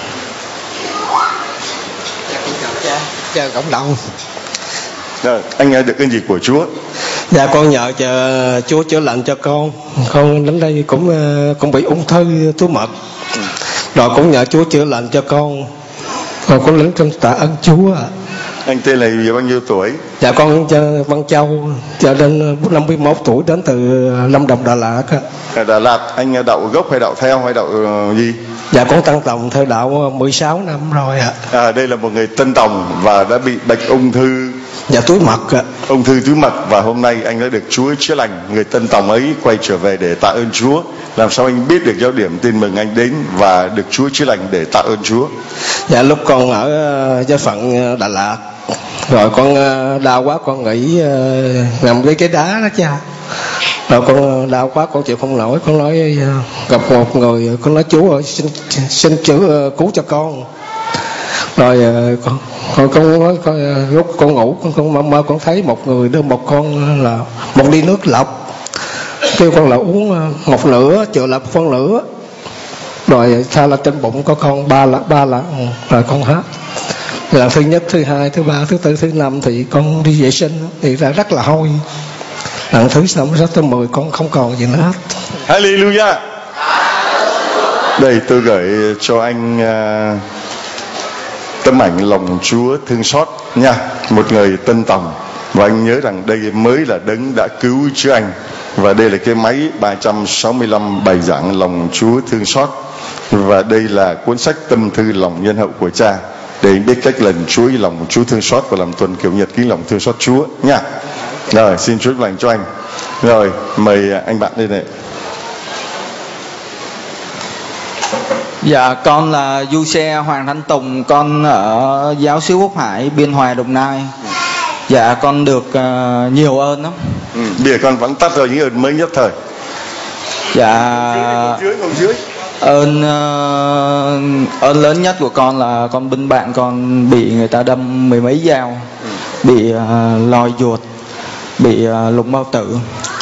Chào cộng đồng. Rồi, anh được cái gì của Chúa? Dạ con nhờ Chúa chữa lành cho con. Con đến đây cũng bị ung thư túi mật. Rồi cũng nhờ Chúa chữa lành cho con. Con cũng lính trong tạ ơn Chúa. Anh tên là bao nhiêu tuổi? Dạ con Văn Châu, cho đến 51 tuổi, đến từ Lâm Đồng, Đà Lạt. Ở Đà Lạt, anh đạo gốc hay đạo theo hay đạo gì? Dạ con Tân Tòng theo đạo 16 năm rồi ạ. Đây là một người Tân Tòng và đã bị bệnh ung thư. Dạ túi mật ạ. Ung thư túi mật, và hôm nay anh đã được Chúa chữa lành. Người Tân Tòng ấy quay trở về để tạ ơn Chúa. Làm sao anh biết được giáo điểm tin mừng anh đến và được Chúa chữa lành để tạ ơn Chúa? Dạ lúc con ở giáo phận Đà Lạt, rồi con đau quá con nghỉ nằm với cái đá đó cha. Rồi con đau quá con chịu không nổi, con nói gặp một người, con nói Chúa ơi xin chữa cứu cho con. Rồi con nói lúc con ngủ con mơ con thấy một người đưa một con là một ly nước lọc, kêu con là uống một nửa, chữa là phân nửa. Rồi tha là trên bụng có con ba lạng rồi con hết. Là thứ nhất, thứ hai, thứ ba, thứ tư, thứ năm thì con đi vệ sinh thì ra rất là hôi. Lần thứ 6 tới 10 con không còn gì nữa hết. Hallelujah. Đây tôi gửi cho anh tấm ảnh lòng Chúa thương xót nha, một người Tân Tòng, và anh nhớ rằng đây mới là đấng đã cứu chữa anh. Và đây là cái máy 365 bài giảng lòng Chúa thương xót, và đây là cuốn sách Tâm thư lòng nhân hậu của cha, để anh biết cách lần Chúa lòng Chúa thương xót và làm tuần kiểu nhật ký lòng thương xót Chúa nha. Rồi xin Chúa lành cho anh. Rồi mời anh bạn đây này. Dạ con là du xe Hoàng Thanh Tùng, con ở giáo xứ Quốc Hải, Biên Hòa, Đồng Nai. Dạ con được nhiều ơn lắm. Bây giờ con vẫn tắt rồi những ơn mới nhất thời. Dạ ngồi dưới. Ơn lớn nhất của con là con binh bạn con bị người ta đâm 10 mấy dao, bị lòi ruột, bị lủng bao tử,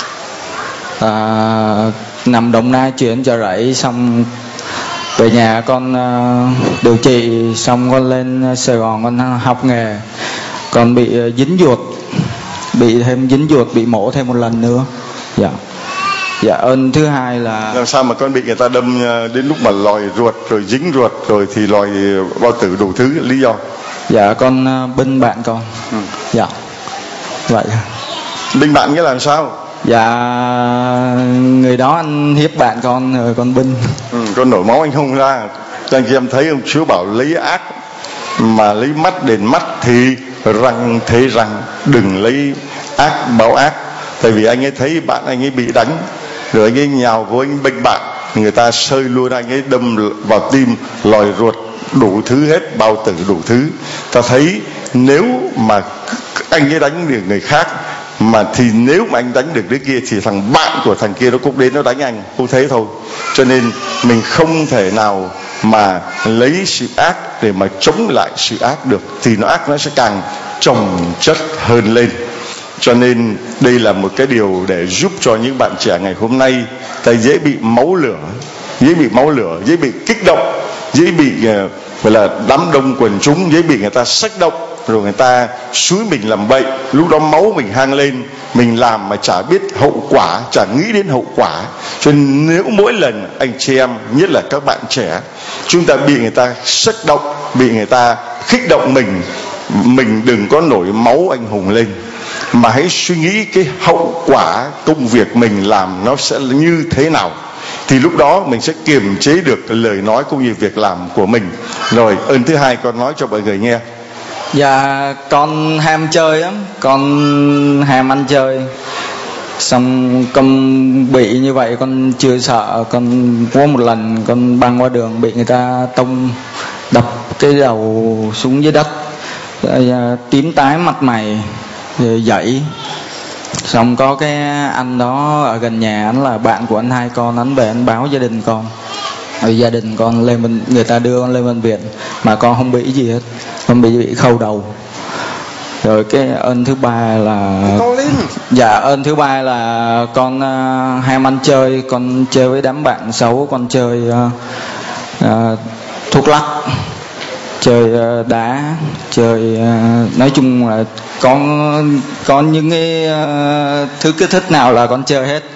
nằm Đồng Nai chuyển Chợ Rẫy, xong về nhà con điều trị, xong con lên Sài Gòn con học nghề, con bị dính ruột, bị thêm dính ruột, bị mổ thêm một lần nữa. Dạ ơn thứ hai là làm sao mà con bị người ta đâm đến lúc mà lòi ruột rồi dính ruột rồi thì lòi bao tử đủ thứ lý do? Dạ con binh bạn con. Dạ vậy. Binh bạn nghĩa là làm sao? Dạ người đó anh hiếp bạn con rồi con binh. Con nổi máu anh không ra. Cho anh chị em thấy ông Chúa bảo lấy ác mà lấy mắt đền mắt thì răng thế răng, đừng lấy ác báo ác. Tại vì anh ấy thấy bạn anh ấy bị đánh rồi anh ấy nhào vô anh bệnh bạn, người ta sơi luôn anh ấy, đâm vào tim, lòi ruột, đủ thứ hết, bao tử đủ thứ. Ta thấy nếu mà anh ấy đánh được người khác mà thì nếu mà anh đánh được đứa kia thì thằng bạn của thằng kia nó cũng đến nó đánh anh, không thế thôi. Cho nên mình không thể nào mà lấy sự ác để mà chống lại sự ác được, thì nó ác nó sẽ càng chồng chất hơn lên. Cho nên đây là một cái điều để giúp cho những bạn trẻ ngày hôm nay ta dễ bị máu lửa, dễ bị kích động, dễ bị gọi là đám đông quần chúng, dễ bị người ta xách động, rồi người ta xúi mình làm bậy. Lúc đó máu mình hang lên, mình làm mà chả biết hậu quả, chả nghĩ đến hậu quả. Cho nên nếu mỗi lần anh chị em, nhất là các bạn trẻ, chúng ta bị người ta xách động, bị người ta kích động mình đừng có nổi máu anh hùng lên, mà hãy suy nghĩ cái hậu quả công việc mình làm nó sẽ như thế nào, thì lúc đó mình sẽ kiềm chế được lời nói cũng như việc làm của mình. Rồi ơn thứ hai con nói cho mọi người nghe. Dạ con ham chơi lắm, con ham ăn chơi, xong con bị như vậy con chưa sợ. Con có một lần con băng qua đường bị người ta tông đập cái đầu xuống dưới đất, tím tái mặt mày, dậy. Xong có cái anh đó ở gần nhà, anh là bạn của anh hai con, anh về anh báo gia đình con, rồi gia đình con lên người ta đưa con lên bệnh viện, mà con không bị gì hết, con bị khâu đầu. Rồi cái ơn thứ ba là ơn thứ ba là con ham ăn chơi, con chơi với đám bạn xấu, con chơi thuốc lắc, chơi đá, chơi nói chung là có những cái thứ kích thích nào là con chơi hết.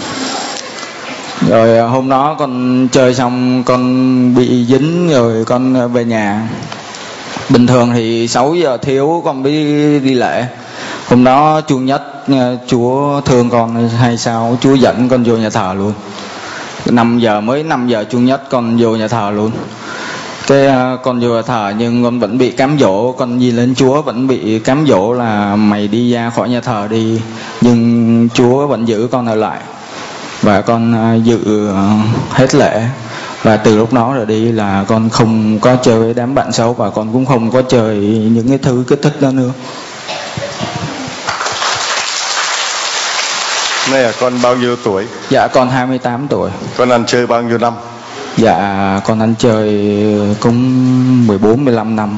Rồi hôm đó con chơi xong con bị dính, rồi con về nhà. Bình thường thì 6 giờ thiếu con mới đi lễ. Hôm đó Chủ nhật Chúa thương con hay sao, Chúa dẫn con vô nhà thờ luôn. 5 giờ Chủ nhật con vô nhà thờ luôn. Cái con vô nhà thờ nhưng con vẫn bị cám dỗ, con nhìn lên Chúa vẫn bị cám dỗ là mày đi ra khỏi nhà thờ đi, nhưng Chúa vẫn giữ con ở lại và con dự hết lễ. Và từ lúc đó rồi đi là con không có chơi với đám bạn xấu, và con cũng không có chơi những cái thứ kích thích đó nữa. Này là con bao nhiêu tuổi? Dạ con 28 tuổi. Con ăn chơi bao nhiêu năm? Dạ con ăn chơi cũng 14-15 năm.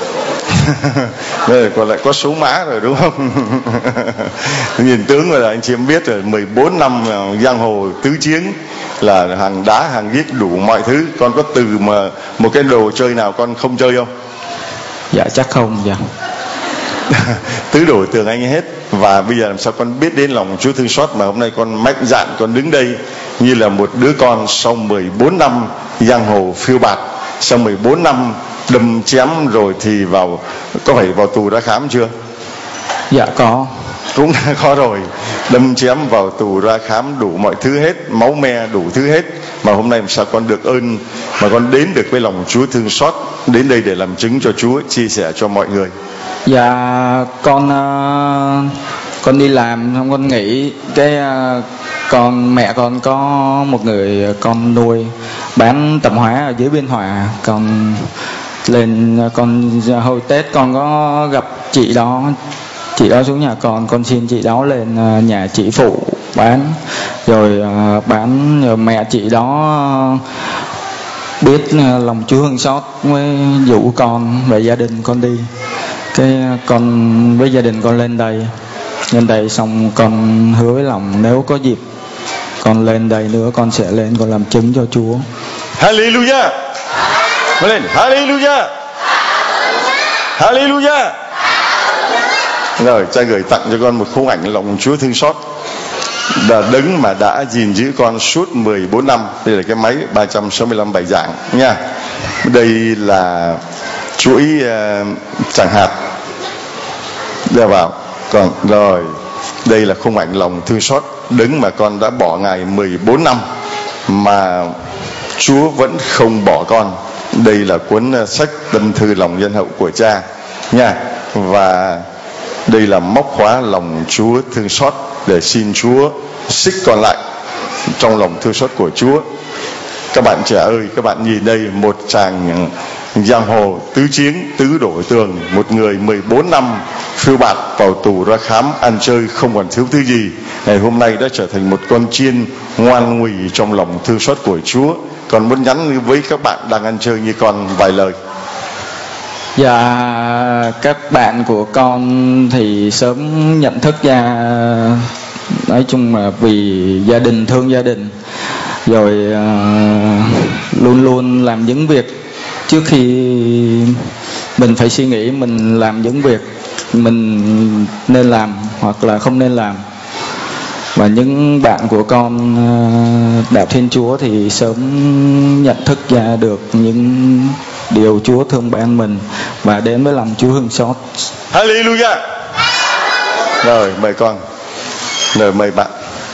Đây còn lại có số má rồi đúng không? Nhìn tướng rồi là anh chị em biết rồi, 14 năm giang hồ tứ chiến, là hàng đá hàng giết đủ mọi thứ. Con có từ mà một cái đồ chơi nào con không chơi không? Dạ chắc không. Dạ tứ đổi tường anh hết. Và bây giờ làm sao con biết đến lòng Chúa thương xót mà hôm nay con mạnh dạn con đứng đây như là một đứa con sau 14 năm giang hồ phiêu bạt, sau 14 năm đâm chém rồi thì có phải vào tù đã khám chưa? Dạ có. Cũng đã có rồi, đâm chém vào tù ra khám đủ mọi thứ hết, máu me đủ thứ hết, mà hôm nay làm sao con được ơn mà con đến được với lòng Chúa thương xót, đến đây để làm chứng cho Chúa, chia sẻ cho mọi người. Dạ con đi làm xong con nghỉ, cái mẹ con có một người con nuôi, bán tạp hóa ở dưới Biên Hòa. Còn lên con hồi Tết con có gặp chị đó xuống nhà con xin chị đó lên nhà chị phụ bán, rồi bán, rồi mẹ chị đó biết lòng Chúa thương xót mới dụ con và gia đình con đi. Cái con với gia đình con lên đây xong con hứa với lòng nếu có dịp con lên đây nữa con sẽ lên con làm chứng cho Chúa. Hallelujah. Lên Hallelujah. Hallelujah. Rồi cha gửi tặng cho con một khung ảnh lòng Chúa thương xót, là đấng mà đã gìn giữ con suốt 14 năm. Đây là cái máy 365 bài giảng nha. Đây là chuỗi chẳng hạt đeo vào. Còn rồi đây là khung ảnh lòng thương xót, đấng mà con đã bỏ Ngài 14 năm mà Chúa vẫn không bỏ con. Đây là cuốn sách Tâm thư lòng nhân hậu của cha nha. Và đây là móc khóa lòng Chúa thương xót để xin Chúa xích con lại trong lòng thương xót của Chúa. Các bạn trẻ ơi, các bạn nhìn đây, một chàng giang hồ tứ chiến tứ đổ tường, một người 14 năm phiêu bạt vào tù ra khám ăn chơi không còn thiếu thứ gì, ngày hôm nay đã trở thành một con chiên ngoan ngụy trong lòng thương xót của Chúa. Còn muốn nhắn với các bạn đang ăn chơi như con vài lời. Dạ, các bạn của con thì sớm nhận thức ra, nói chung là vì gia đình, thương gia đình, rồi luôn luôn làm những việc trước khi mình phải suy nghĩ mình làm những việc mình nên làm hoặc là không nên làm. Và những bạn của con đạo Thiên Chúa thì sớm nhận thức ra được những điều Chúa thương ban mình và đến với lòng Chúa thương xót. Hallelujah. Rồi mời con, rồi mời bạn.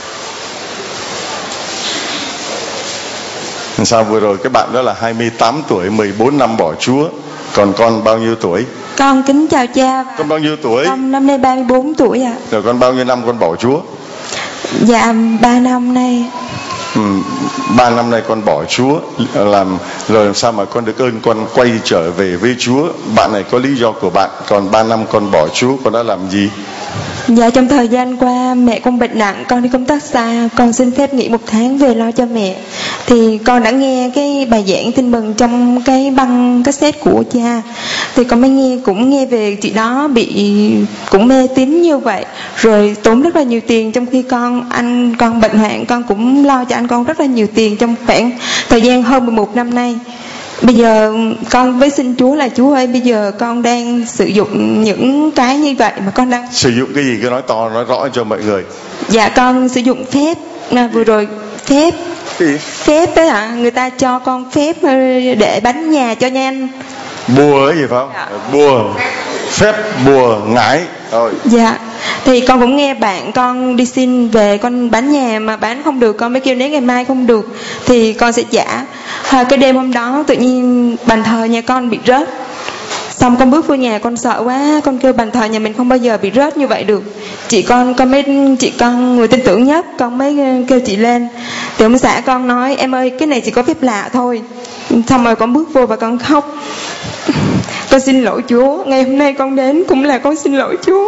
Sao vừa rồi các bạn đó là 28 tuổi, 14 năm bỏ Chúa. Còn con bao nhiêu tuổi? Con kính chào cha. Con bao nhiêu tuổi? Con năm nay 34 tuổi ạ. Rồi con bao nhiêu năm con bỏ Chúa? Dạ 3 năm nay. 3 năm nay con bỏ Chúa, làm rồi làm sao mà con được ơn con quay trở về với Chúa? Bạn này có lý do của bạn. Còn 3 năm con bỏ Chúa, con đã làm gì? Dạ trong thời gian qua mẹ con bệnh nặng, con đi công tác xa, con xin phép nghỉ 1 tháng về lo cho mẹ. Thì con đã nghe cái bài giảng tin mừng trong cái băng cassette của cha, thì con mới nghe về chị đó bị cũng mê tín như vậy, rồi tốn rất là nhiều tiền, trong khi con bệnh hoạn, con cũng lo cho anh con rất là nhiều tiền trong khoảng thời gian hơn 11 năm nay. Bây giờ con với xin Chúa là Chúa ơi, bây giờ con đang sử dụng những cái như vậy mà con đang sử dụng cái gì, cứ nói to nói rõ cho mọi người. Dạ con sử dụng phép, vừa rồi phép đấy ạ, người ta cho con phép để bán nhà cho nhanh. Bùa ấy gì phải không? Dạ. Bùa, phép bùa ngải. Rồi. Dạ. Thì con cũng nghe bạn con đi xin về con bán nhà mà bán không được, con mới kêu nếu ngày mai không được thì con sẽ trả. Cái đêm hôm đó tự nhiên bàn thờ nhà con bị rớt. Xong con bước vô nhà con sợ quá, con kêu bàn thờ nhà mình không bao giờ bị rớt như vậy được. Chị con người tin tưởng nhất, con mới kêu chị lên. Thì ông xã con nói em ơi cái này chỉ có phép lạ thôi. Xong rồi con bước vô và con khóc. Con xin lỗi Chúa, ngày hôm nay con đến cũng là con xin lỗi Chúa.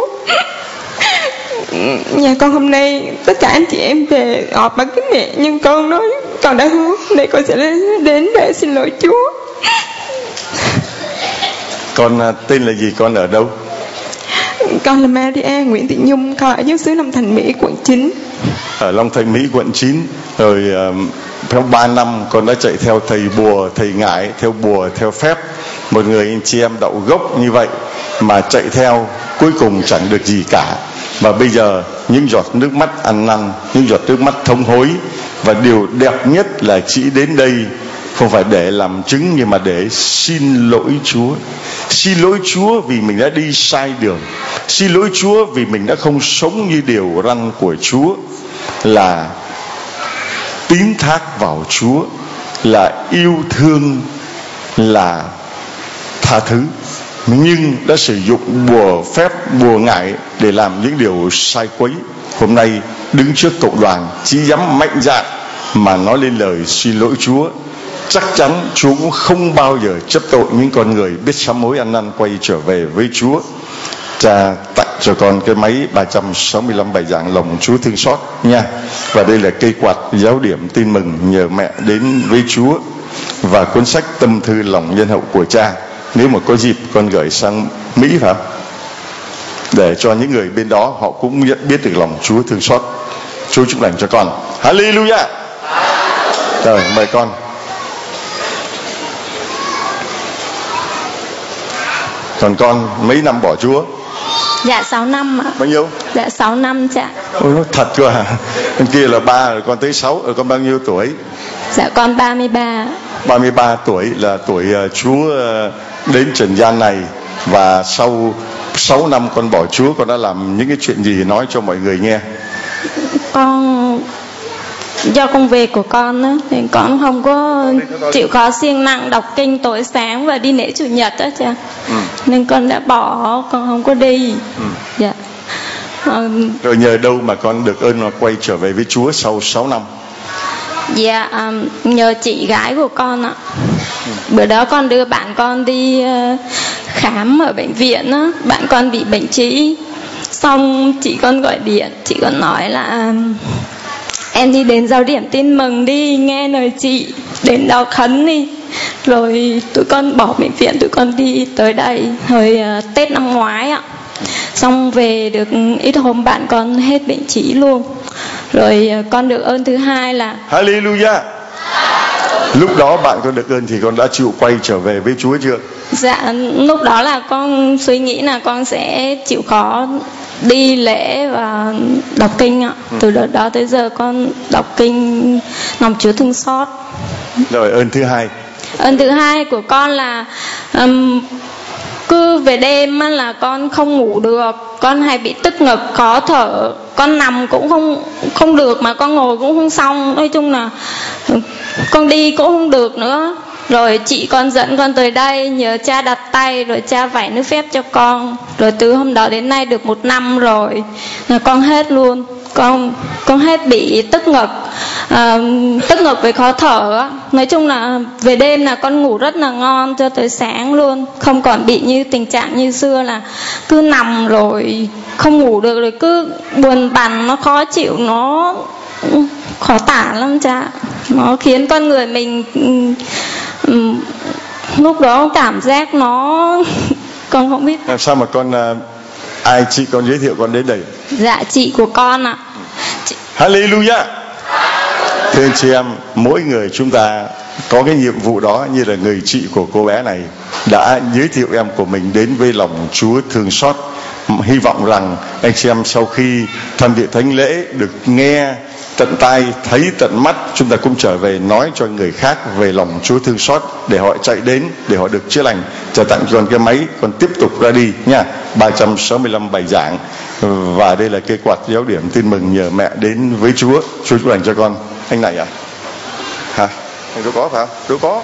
Nhà con hôm nay tất cả anh chị em về họp bằng cái mẹ, nhưng con nói con đã hứa đây con sẽ đến để xin lỗi Chúa. Con tên là gì, con ở đâu? Con là Maria Nguyễn Thị Nhung, con ở giáo xứ Long Thành Mỹ, quận 9. Ở Long Thành Mỹ, quận 9. Rồi trong 3 năm con đã chạy theo thầy bùa, thầy ngải, theo bùa, theo phép. Một người anh chị em đậu gốc như vậy mà chạy theo cuối cùng chẳng được gì cả. Và bây giờ những giọt nước mắt ăn năn, những giọt nước mắt thống hối. Và điều đẹp nhất là chị đến đây không phải để làm chứng, nhưng mà để xin lỗi Chúa. Xin lỗi Chúa vì mình đã đi sai đường. Xin lỗi Chúa vì mình đã không sống như điều răn của Chúa, là tín thác vào Chúa, là yêu thương, là tha thứ, nhưng đã sử dụng bùa phép, bùa ngải để làm những điều sai quấy. Hôm nay đứng trước cộng đoàn, chỉ dám mạnh dạn mà nói lên lời xin lỗi Chúa. chắc chắn Chúa cũng không bao giờ chấp tội những con người biết sám hối ăn năn quay trở về với Chúa. Cha tặng cho con cái máy 365 bài giảng lòng Chúa thương xót nha. Và đây là cây quạt giáo điểm tin mừng nhờ mẹ đến với Chúa, và cuốn sách tâm thư lòng nhân hậu của cha. Nếu mà có dịp con gửi sang Mỹ phải không? Để cho những người bên đó họ cũng nhận biết được lòng Chúa thương xót. Chúa chúc lành cho con. Hallelujah. Rồi mời con. Còn con mấy năm bỏ Chúa? Dạ 6 năm ạ. Bao nhiêu? Dạ 6 năm cha. Ôi, thật cơ à? Bên kia là 3 rồi con tới 6 rồi. Con bao nhiêu tuổi? Dạ con 33. 33 tuổi là tuổi Chúa đến trần gian này. Và sau 6 năm con bỏ Chúa, con đã làm những cái chuyện gì nói cho mọi người nghe? Con do công việc của con á, thì con không có chịu khó siêng năng đọc kinh tối sáng và đi lễ chủ nhật đó cha. Nên con đã bỏ, con không có đi. Dạ. Rồi nhờ đâu mà con được ơn mà quay trở về với Chúa sau 6 năm? Dạ nhờ chị gái của con ạ. Bữa đó con đưa bạn con đi khám ở bệnh viện á, bạn con bị bệnh trĩ. Xong chị con gọi điện, chị con nói là em đi đến giáo điểm tin mừng đi, nghe lời chị, đến đó khấn đi. Rồi tụi con bỏ bệnh viện, tụi con đi tới đây hồi Tết năm ngoái ạ. Xong về được ít hôm bạn con hết bệnh trĩ luôn. Rồi con được ơn thứ hai là Hallelujah. Lúc đó bạn con được ơn thì con đã chịu quay trở về với Chúa chưa? Dạ lúc đó là con suy nghĩ là con sẽ chịu khó đi lễ và đọc kinh ạ. Từ đợt đó tới giờ con đọc kinh lòng Chúa thương xót. Rồi ơn thứ hai? Ơn thứ hai của con là cứ về đêm là con không ngủ được, con hay bị tức ngực, khó thở, con nằm cũng không được, mà con ngồi cũng không xong. Nói chung là con đi cũng không được nữa. Rồi chị con dẫn con tới đây, nhờ cha đặt tay, rồi cha vải nước phép cho con. Rồi từ hôm đó đến nay được 1 năm rồi là con hết luôn. Con hết bị tức ngực với khó thở á. Nói chung là về đêm là con ngủ rất là ngon cho tới sáng luôn, không còn bị như tình trạng như xưa là cứ nằm rồi không ngủ được, rồi cứ buồn bằn, nó khó chịu, nó khó tả lắm cha. Nó khiến con người mình lúc đó cảm giác nó con không biết làm sao mà con ai chị con giới thiệu con đến đây? Dạ chị của con ạ. Hallelujah. Thưa anh chị em, mỗi người chúng ta có cái nhiệm vụ đó, như là người chị của cô bé này đã giới thiệu em của mình đến với lòng Chúa thương xót. Hy vọng rằng anh chị em sau khi tham dự thánh lễ được nghe tận tai, thấy tận mắt, chúng ta cũng trở về nói cho người khác về lòng Chúa thương xót để họ chạy đến, để họ được chữa lành. Trả tặng cho con cái máy, con tiếp tục ra đi nha. 365 bài giảng, và đây là cái quạt giáo điểm tin mừng nhờ mẹ đến với Chúa. Chúa chúc lành cho con. Anh này à? Hả? Anh đâu có phải không? Đâu có.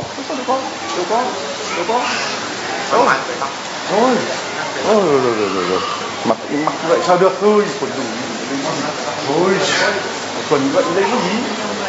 Đâu mà. Thôi. Rồi. Mặc vậy sao được? Thôi, quần đủ. Thôi. Quần vậy lấy cái gì?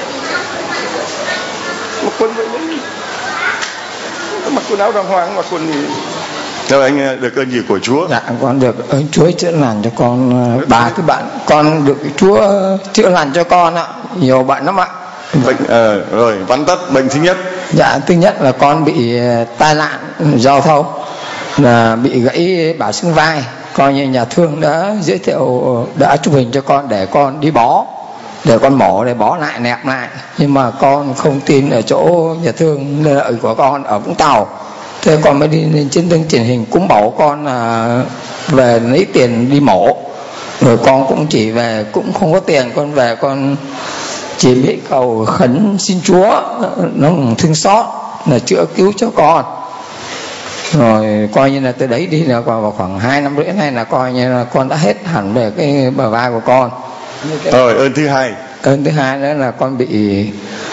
Mặc quần vậy lấy. Mặc quần áo đàng hoàng, mặc quần gì? Rồi anh được ơn gì của Chúa? Dạ con được ơn Chúa chữa lành cho con 3 cái bạn. Con được Chúa chữa lành cho con ạ. Nhiều bệnh lắm ạ. Bệnh rồi vắn tắt bệnh thứ nhất. Dạ thứ nhất là con bị tai nạn giao thông, là bị gãy bả xương vai. Coi như nhà thương đã giới thiệu, đã chụp hình cho con để con đi bó, để con mổ để bó lại, nẹp lại. Nhưng mà con không tin ở chỗ nhà thương lợi của con ở Vũng Tàu. Thế con mới đi lên trên thương truyền hình cúng bổ con về lấy tiền đi mổ. Rồi con cũng chỉ về, cũng không có tiền, con về con chỉ biết cầu khấn xin Chúa nó thương xót là chữa cứu cho con. Rồi coi như là từ đấy đi là vào khoảng 2 năm rưỡi này là coi như là con đã hết hẳn về cái bờ vai của con. Rồi ơn thứ hai. Ơn thứ hai đó là con bị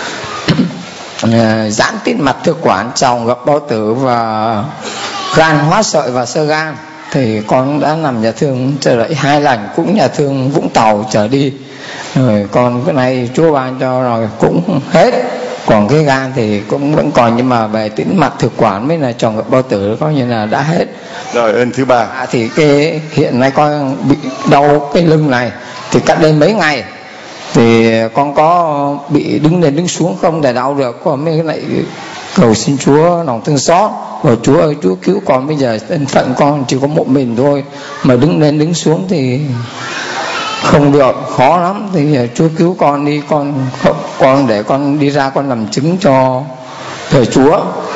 giãn tĩnh mạch thực quản, tròng gập bao tử và gan hóa sợi và xơ gan. Thì con đã nằm nhà thương trở lại 2 lần, cũng nhà thương Vũng Tàu trở đi. Rồi con cái này Chúa ban cho rồi cũng hết. còn cái gan thì cũng vẫn còn, nhưng mà về tính mặt thực quản với là tròn ngực bao tử coi như là đã hết. Rồi ơn thứ ba. Thì cái hiện nay con bị đau cái lưng này thì cách đây mấy ngày thì con có bị đứng lên đứng xuống không thể đau được, còn mấy cái này cầu xin Chúa lòng thương xót, rồi Chúa ơi Chúa cứu con, bây giờ thân phận con chỉ có một mình thôi mà đứng lên đứng xuống thì không được, khó lắm, thì Chúa cứu con đi, con để con đi ra con làm chứng cho thờ Chúa.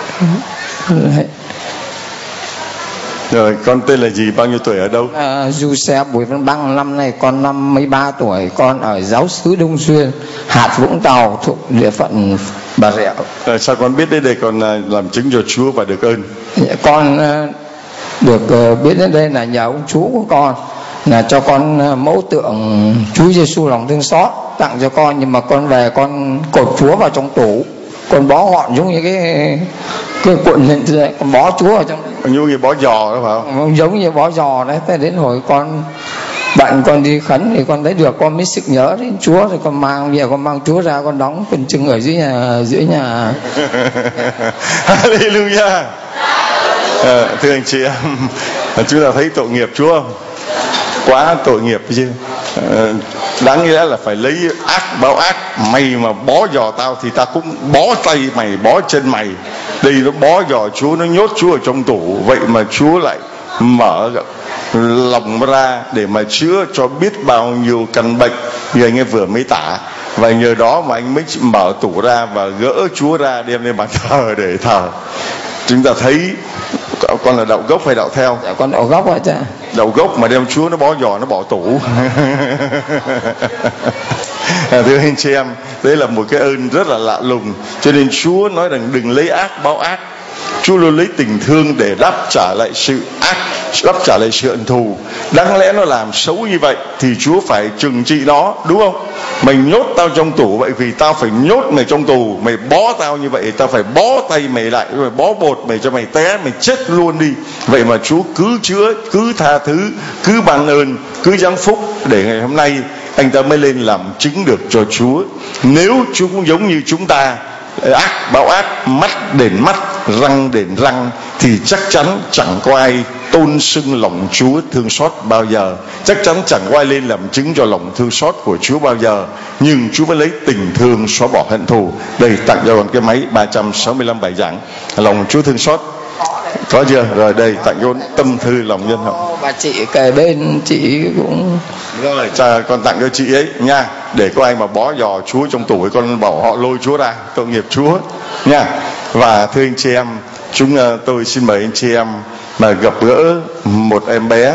Rồi con tên là gì, bao nhiêu tuổi, ở đâu? Giuse Bùi Văn Băng, năm nay con 53 tuổi, con ở giáo xứ Đông Xuyên, hạt Vũng Tàu, thuộc địa phận Bà Rịa. Rồi sao con biết đến đây con làm chứng cho Chúa và được ơn? Con được biết đến đây là nhờ ông chú của con là cho con mẫu tượng Chúa Giêsu lòng thương xót tặng cho con, nhưng mà con về con cột Chúa vào trong tủ, con bó gọn giống như cái cuộn hình thế, con bó Chúa vào trong, giống như bó giò đó phải không? Giống như bó giò đấy. Thế đến hồi con bạn con đi khấn thì con thấy được, con mới sực nhớ đến Chúa, thì con mang về, con mang Chúa ra, con đóng phần trưng ở dưới nhà. Hallelujah. Thưa anh chị em, chúng ta thấy tội nghiệp Chúa không? Quá tội nghiệp chứ. Đáng nghĩa là phải lấy ác báo ác. Mày mà bó giò tao thì ta cũng bó tay mày, bó chân mày. Đây nó bó giò Chúa, nó nhốt Chúa ở trong tủ. Vậy mà Chúa lại mở lòng ra để mà chữa cho biết bao nhiêu căn bệnh như anh ấy vừa mới tả. Và nhờ đó mà anh mới mở tủ ra và gỡ Chúa ra, đem lên bàn thờ để thờ. Chúng ta thấy con là đạo gốc hay đạo theo? Dạ con đạo gốc rồi cha. Đạo gốc mà đem Chúa nó bó giò nó bỏ tủ. Thưa anh chị em, đây là một cái ơn rất là lạ lùng. Cho nên Chúa nói rằng đừng lấy ác báo ác. Chúa luôn lấy tình thương để đáp trả lại sự ác, đáp trả lại sự hận thù. Đáng lẽ nó làm xấu như vậy thì Chúa phải trừng trị nó, đúng không? Mày nhốt tao trong tủ, vậy vì tao phải nhốt mày trong tù. Mày bó tao như vậy, tao phải bó tay mày lại, rồi bó bột mày cho mày té, mày chết luôn đi. Vậy mà Chúa cứ chữa, cứ tha thứ, cứ ban ơn, cứ giáng phúc, để ngày hôm nay anh ta mới lên làm chứng được cho Chúa. Nếu Chúa cũng giống như chúng ta, ác báo ác, mắt đền mắt, răng đền răng, thì chắc chắn chẳng có ai tôn xưng lòng Chúa thương xót bao giờ. Chắc chắn chẳng có ai lên làm chứng cho lòng thương xót của Chúa bao giờ. Nhưng Chúa mới lấy tình thương xóa bỏ hận thù. Đây, tặng cho con cái máy 365 bài giảng lòng Chúa thương xót. Có chưa? Rồi đây, tặng cho tâm thư lòng nhân hậu. Bà chị kề bên chị cũng. Rồi, con tặng cho chị ấy nha. Để có ai mà bó giò Chúa trong tủ, con bảo họ lôi Chúa ra, tội nghiệp Chúa nha. Và thưa anh chị em, tôi xin mời anh chị em mà gặp gỡ một em bé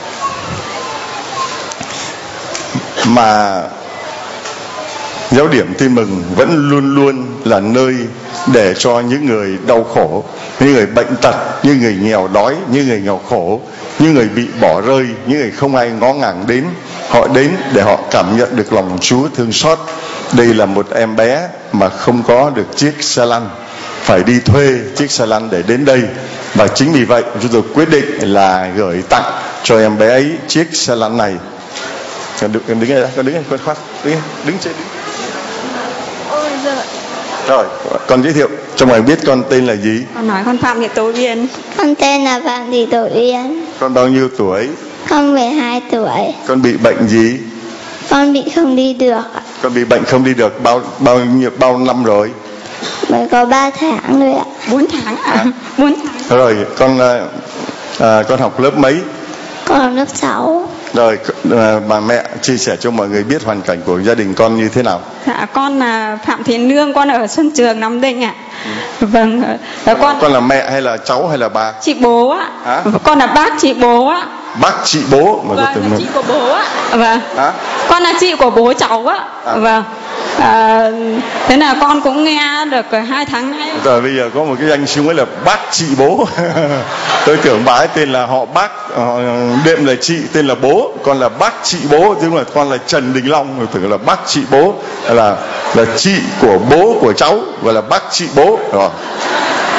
mà Giáo điểm Tin Mừng vẫn luôn luôn là nơi để cho những người đau khổ, những người bệnh tật, những người nghèo đói, những người nghèo khổ, những người bị bỏ rơi, những người không ai ngó ngàng đến, họ đến để họ cảm nhận được lòng Chúa thương xót. Đây là một em bé mà không có được chiếc xe lăn, phải đi thuê chiếc xe lăn để đến đây. Và chính vì vậy chúng tôi quyết định là gửi tặng cho em bé ấy chiếc xe lăn này. Em đứng đây, con đứng đây, con khoát, đứng trên. Rồi, con giới thiệu cho mọi người biết con tên là gì? Con nói con Phạm Thị Tổ Uyên. Con tên là Phạm Thị Tổ Uyên. Con bao nhiêu tuổi? Con 12 tuổi. Con bị bệnh gì? Con bị không đi được. Con bị bệnh không đi được bao năm rồi? Mới có 3 tháng rồi ạ. 4 tháng ạ. 4 tháng. Rồi, con học lớp mấy? Con học lớp 6. Rồi, bà mẹ chia sẻ cho mọi người biết hoàn cảnh của gia đình con như thế nào? Dạ, con là Phạm Thị Nương, con ở Xuân Trường, Nam Định ạ. Vâng. Con là mẹ hay là cháu hay là bà? Chị bố ạ. Hả? Con là bác chị bố ạ. Bác chị bố mà. Vâng, là chị của bố ạ. Vâng. Hả? Con là chị của bố cháu ạ. Vâng. Thế là con cũng nghe được 2 tháng nay. Rồi bây giờ có một cái anh xưng ấy là bác chị bố. Tôi tưởng bà ấy tên là họ bác, đệm là chị, tên là bố. Con là bác chị bố, tức là con là Trần Đình Long. Tôi tưởng là bác chị bố, là chị của bố của cháu, gọi là bác chị bố. Rồi.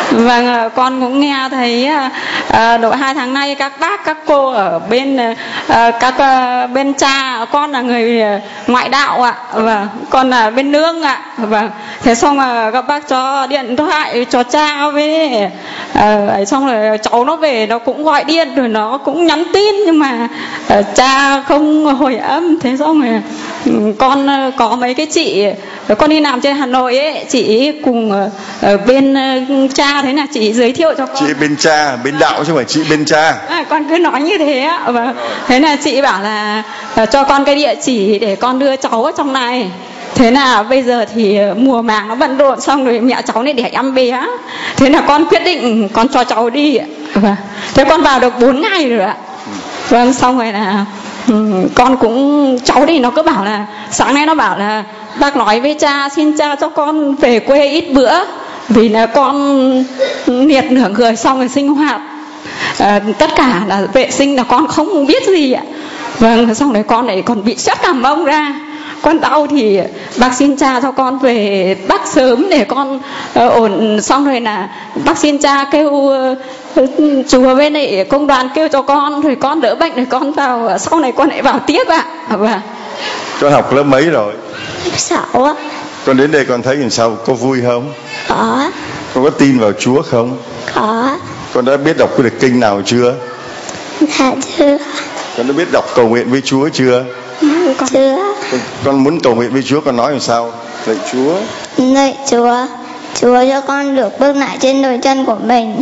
Vâng, con cũng nghe thấy độ 2 tháng nay các bác các cô ở bên các bên cha con là người ngoại đạo ạ, và con là bên nương ạ, và thế xong mà các bác cho điện thoại cho cha với xong rồi cháu nó về nó cũng gọi điện rồi nó cũng nhắn tin nhưng mà cha không hồi âm. Thế xong rồi con có mấy cái chị con đi làm trên Hà Nội ấy, chị cùng bên cha, thế là chị giới thiệu cho con. Chị bên cha, bên đạo chứ không phải chị bên cha. Con cứ nói như thế á, và thế là chị bảo là cho con cái địa chỉ để con đưa cháu ở trong này. Thế là bây giờ thì mùa màng nó bận rộn, xong rồi mẹ cháu này đẻ em bé, thế là con quyết định con cho cháu đi ạ. Thế con vào được 4 ngày rồi ạ. Vâng, xong rồi là con cũng, cháu thì nó cứ bảo là sáng nay nó bảo là bác nói với cha, xin cha cho con về quê ít bữa vì là con liệt nửa người, xong rồi sinh hoạt tất cả là vệ sinh là con không biết gì ạ. Vâng, xong rồi con lại còn bị sét cảm ông ra, con đau thì bác xin cha cho con về Bắc sớm để con ổn. Xong rồi là bác xin cha kêu chùa bên này công đoàn kêu cho con, rồi con đỡ bệnh rồi con vào, sau này con lại vào tiếp ạ. Vâng. Con học lớp mấy rồi? Lớp 6 ạ. Con đến đây con thấy làm sao, có vui không? Có. Con có tin vào Chúa không? Có. Con đã biết đọc được kinh nào chưa? Dạ chưa. Con đã biết đọc cầu nguyện với Chúa chưa? Chưa. Con muốn cầu nguyện với Chúa, con nói làm sao? Lạy Chúa. Lạy Chúa, Chúa cho con được bước lại trên đôi chân của mình.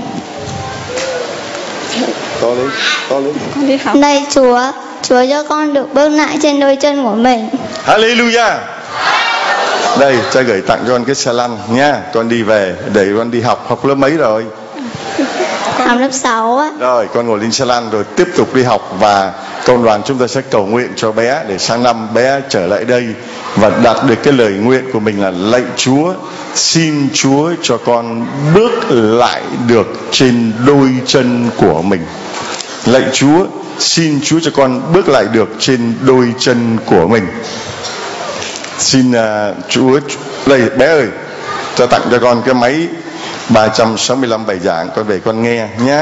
To lên, to lên. Lạy Chúa, Chúa cho con được bước lại trên đôi chân của mình. Hallelujah. Đây, cha gửi tặng cho con cái xe lăn nha. Con đi về để con đi học lớp mấy rồi? Học lớp 6 á. Rồi, con ngồi lên xe lăn rồi tiếp tục đi học, và công đoàn chúng ta sẽ cầu nguyện cho bé để sang năm bé trở lại đây và đạt được cái lời nguyện của mình là lạy Chúa, xin Chúa cho con bước lại được trên đôi chân của mình. Lạy Chúa, xin Chúa cho con bước lại được trên đôi chân của mình. Xin Chúa, đây bé ơi, cho tặng cho con cái máy 365 bài giảng, con về con nghe nhé.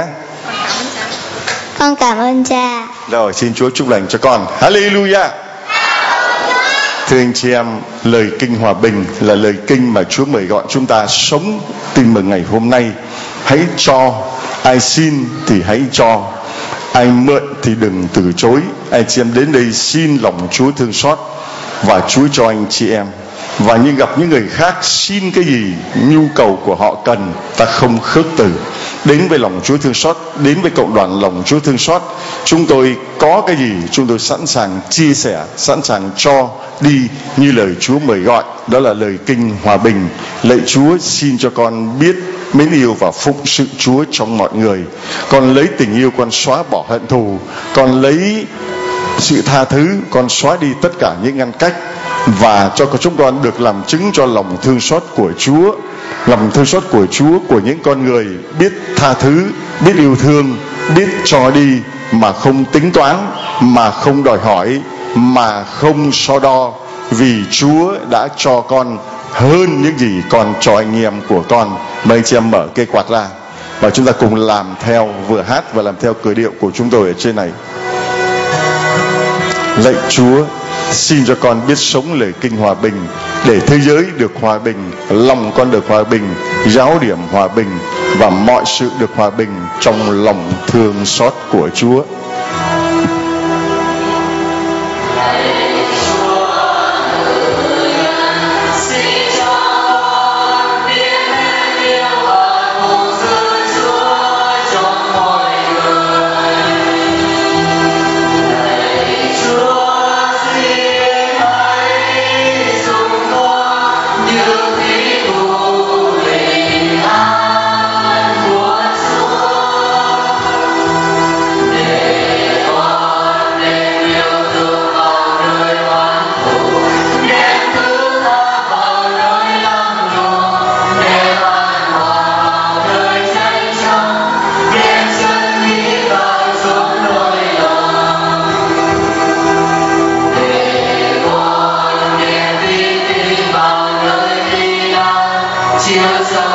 Con cảm ơn cha. Rồi, xin Chúa chúc lành cho con. Hallelujah. Thưa anh chị em, lời kinh hòa bình là lời kinh mà Chúa mời gọi chúng ta sống tin mừng ngày hôm nay. Hãy cho, ai xin thì hãy cho, ai mượn thì đừng từ chối. Anh chị em đến đây xin lòng Chúa thương xót và Chúa cho anh chị em. Và như gặp những người khác xin cái gì nhu cầu của họ cần, ta không khước từ. Đến với lòng Chúa thương xót, đến với cộng đoàn lòng Chúa thương xót, chúng tôi có cái gì chúng tôi sẵn sàng chia sẻ, sẵn sàng cho đi như lời Chúa mời gọi. Đó là lời kinh hòa bình. Lạy Chúa, xin cho con biết mến yêu và phụng sự Chúa trong mọi người. Con lấy tình yêu con xóa bỏ hận thù, con lấy sự tha thứ con xóa đi tất cả những ngăn cách, và cho chúng con được làm chứng cho lòng thương xót của Chúa, lòng thương xót của Chúa của những con người biết tha thứ, biết yêu thương, biết cho đi mà không tính toán, mà không đòi hỏi, mà không so đo, vì Chúa đã cho con hơn những gì con cho anh em của con. Mời anh chị em mở cây quạt ra và chúng ta cùng làm theo, vừa hát và làm theo cờ điệu của chúng tôi ở trên này. Lạy Chúa, xin cho con biết sống lời kinh hòa bình, để thế giới được hòa bình, lòng con được hòa bình, giáo điểm hòa bình, và mọi sự được hòa bình trong lòng thương xót của Chúa. Chiều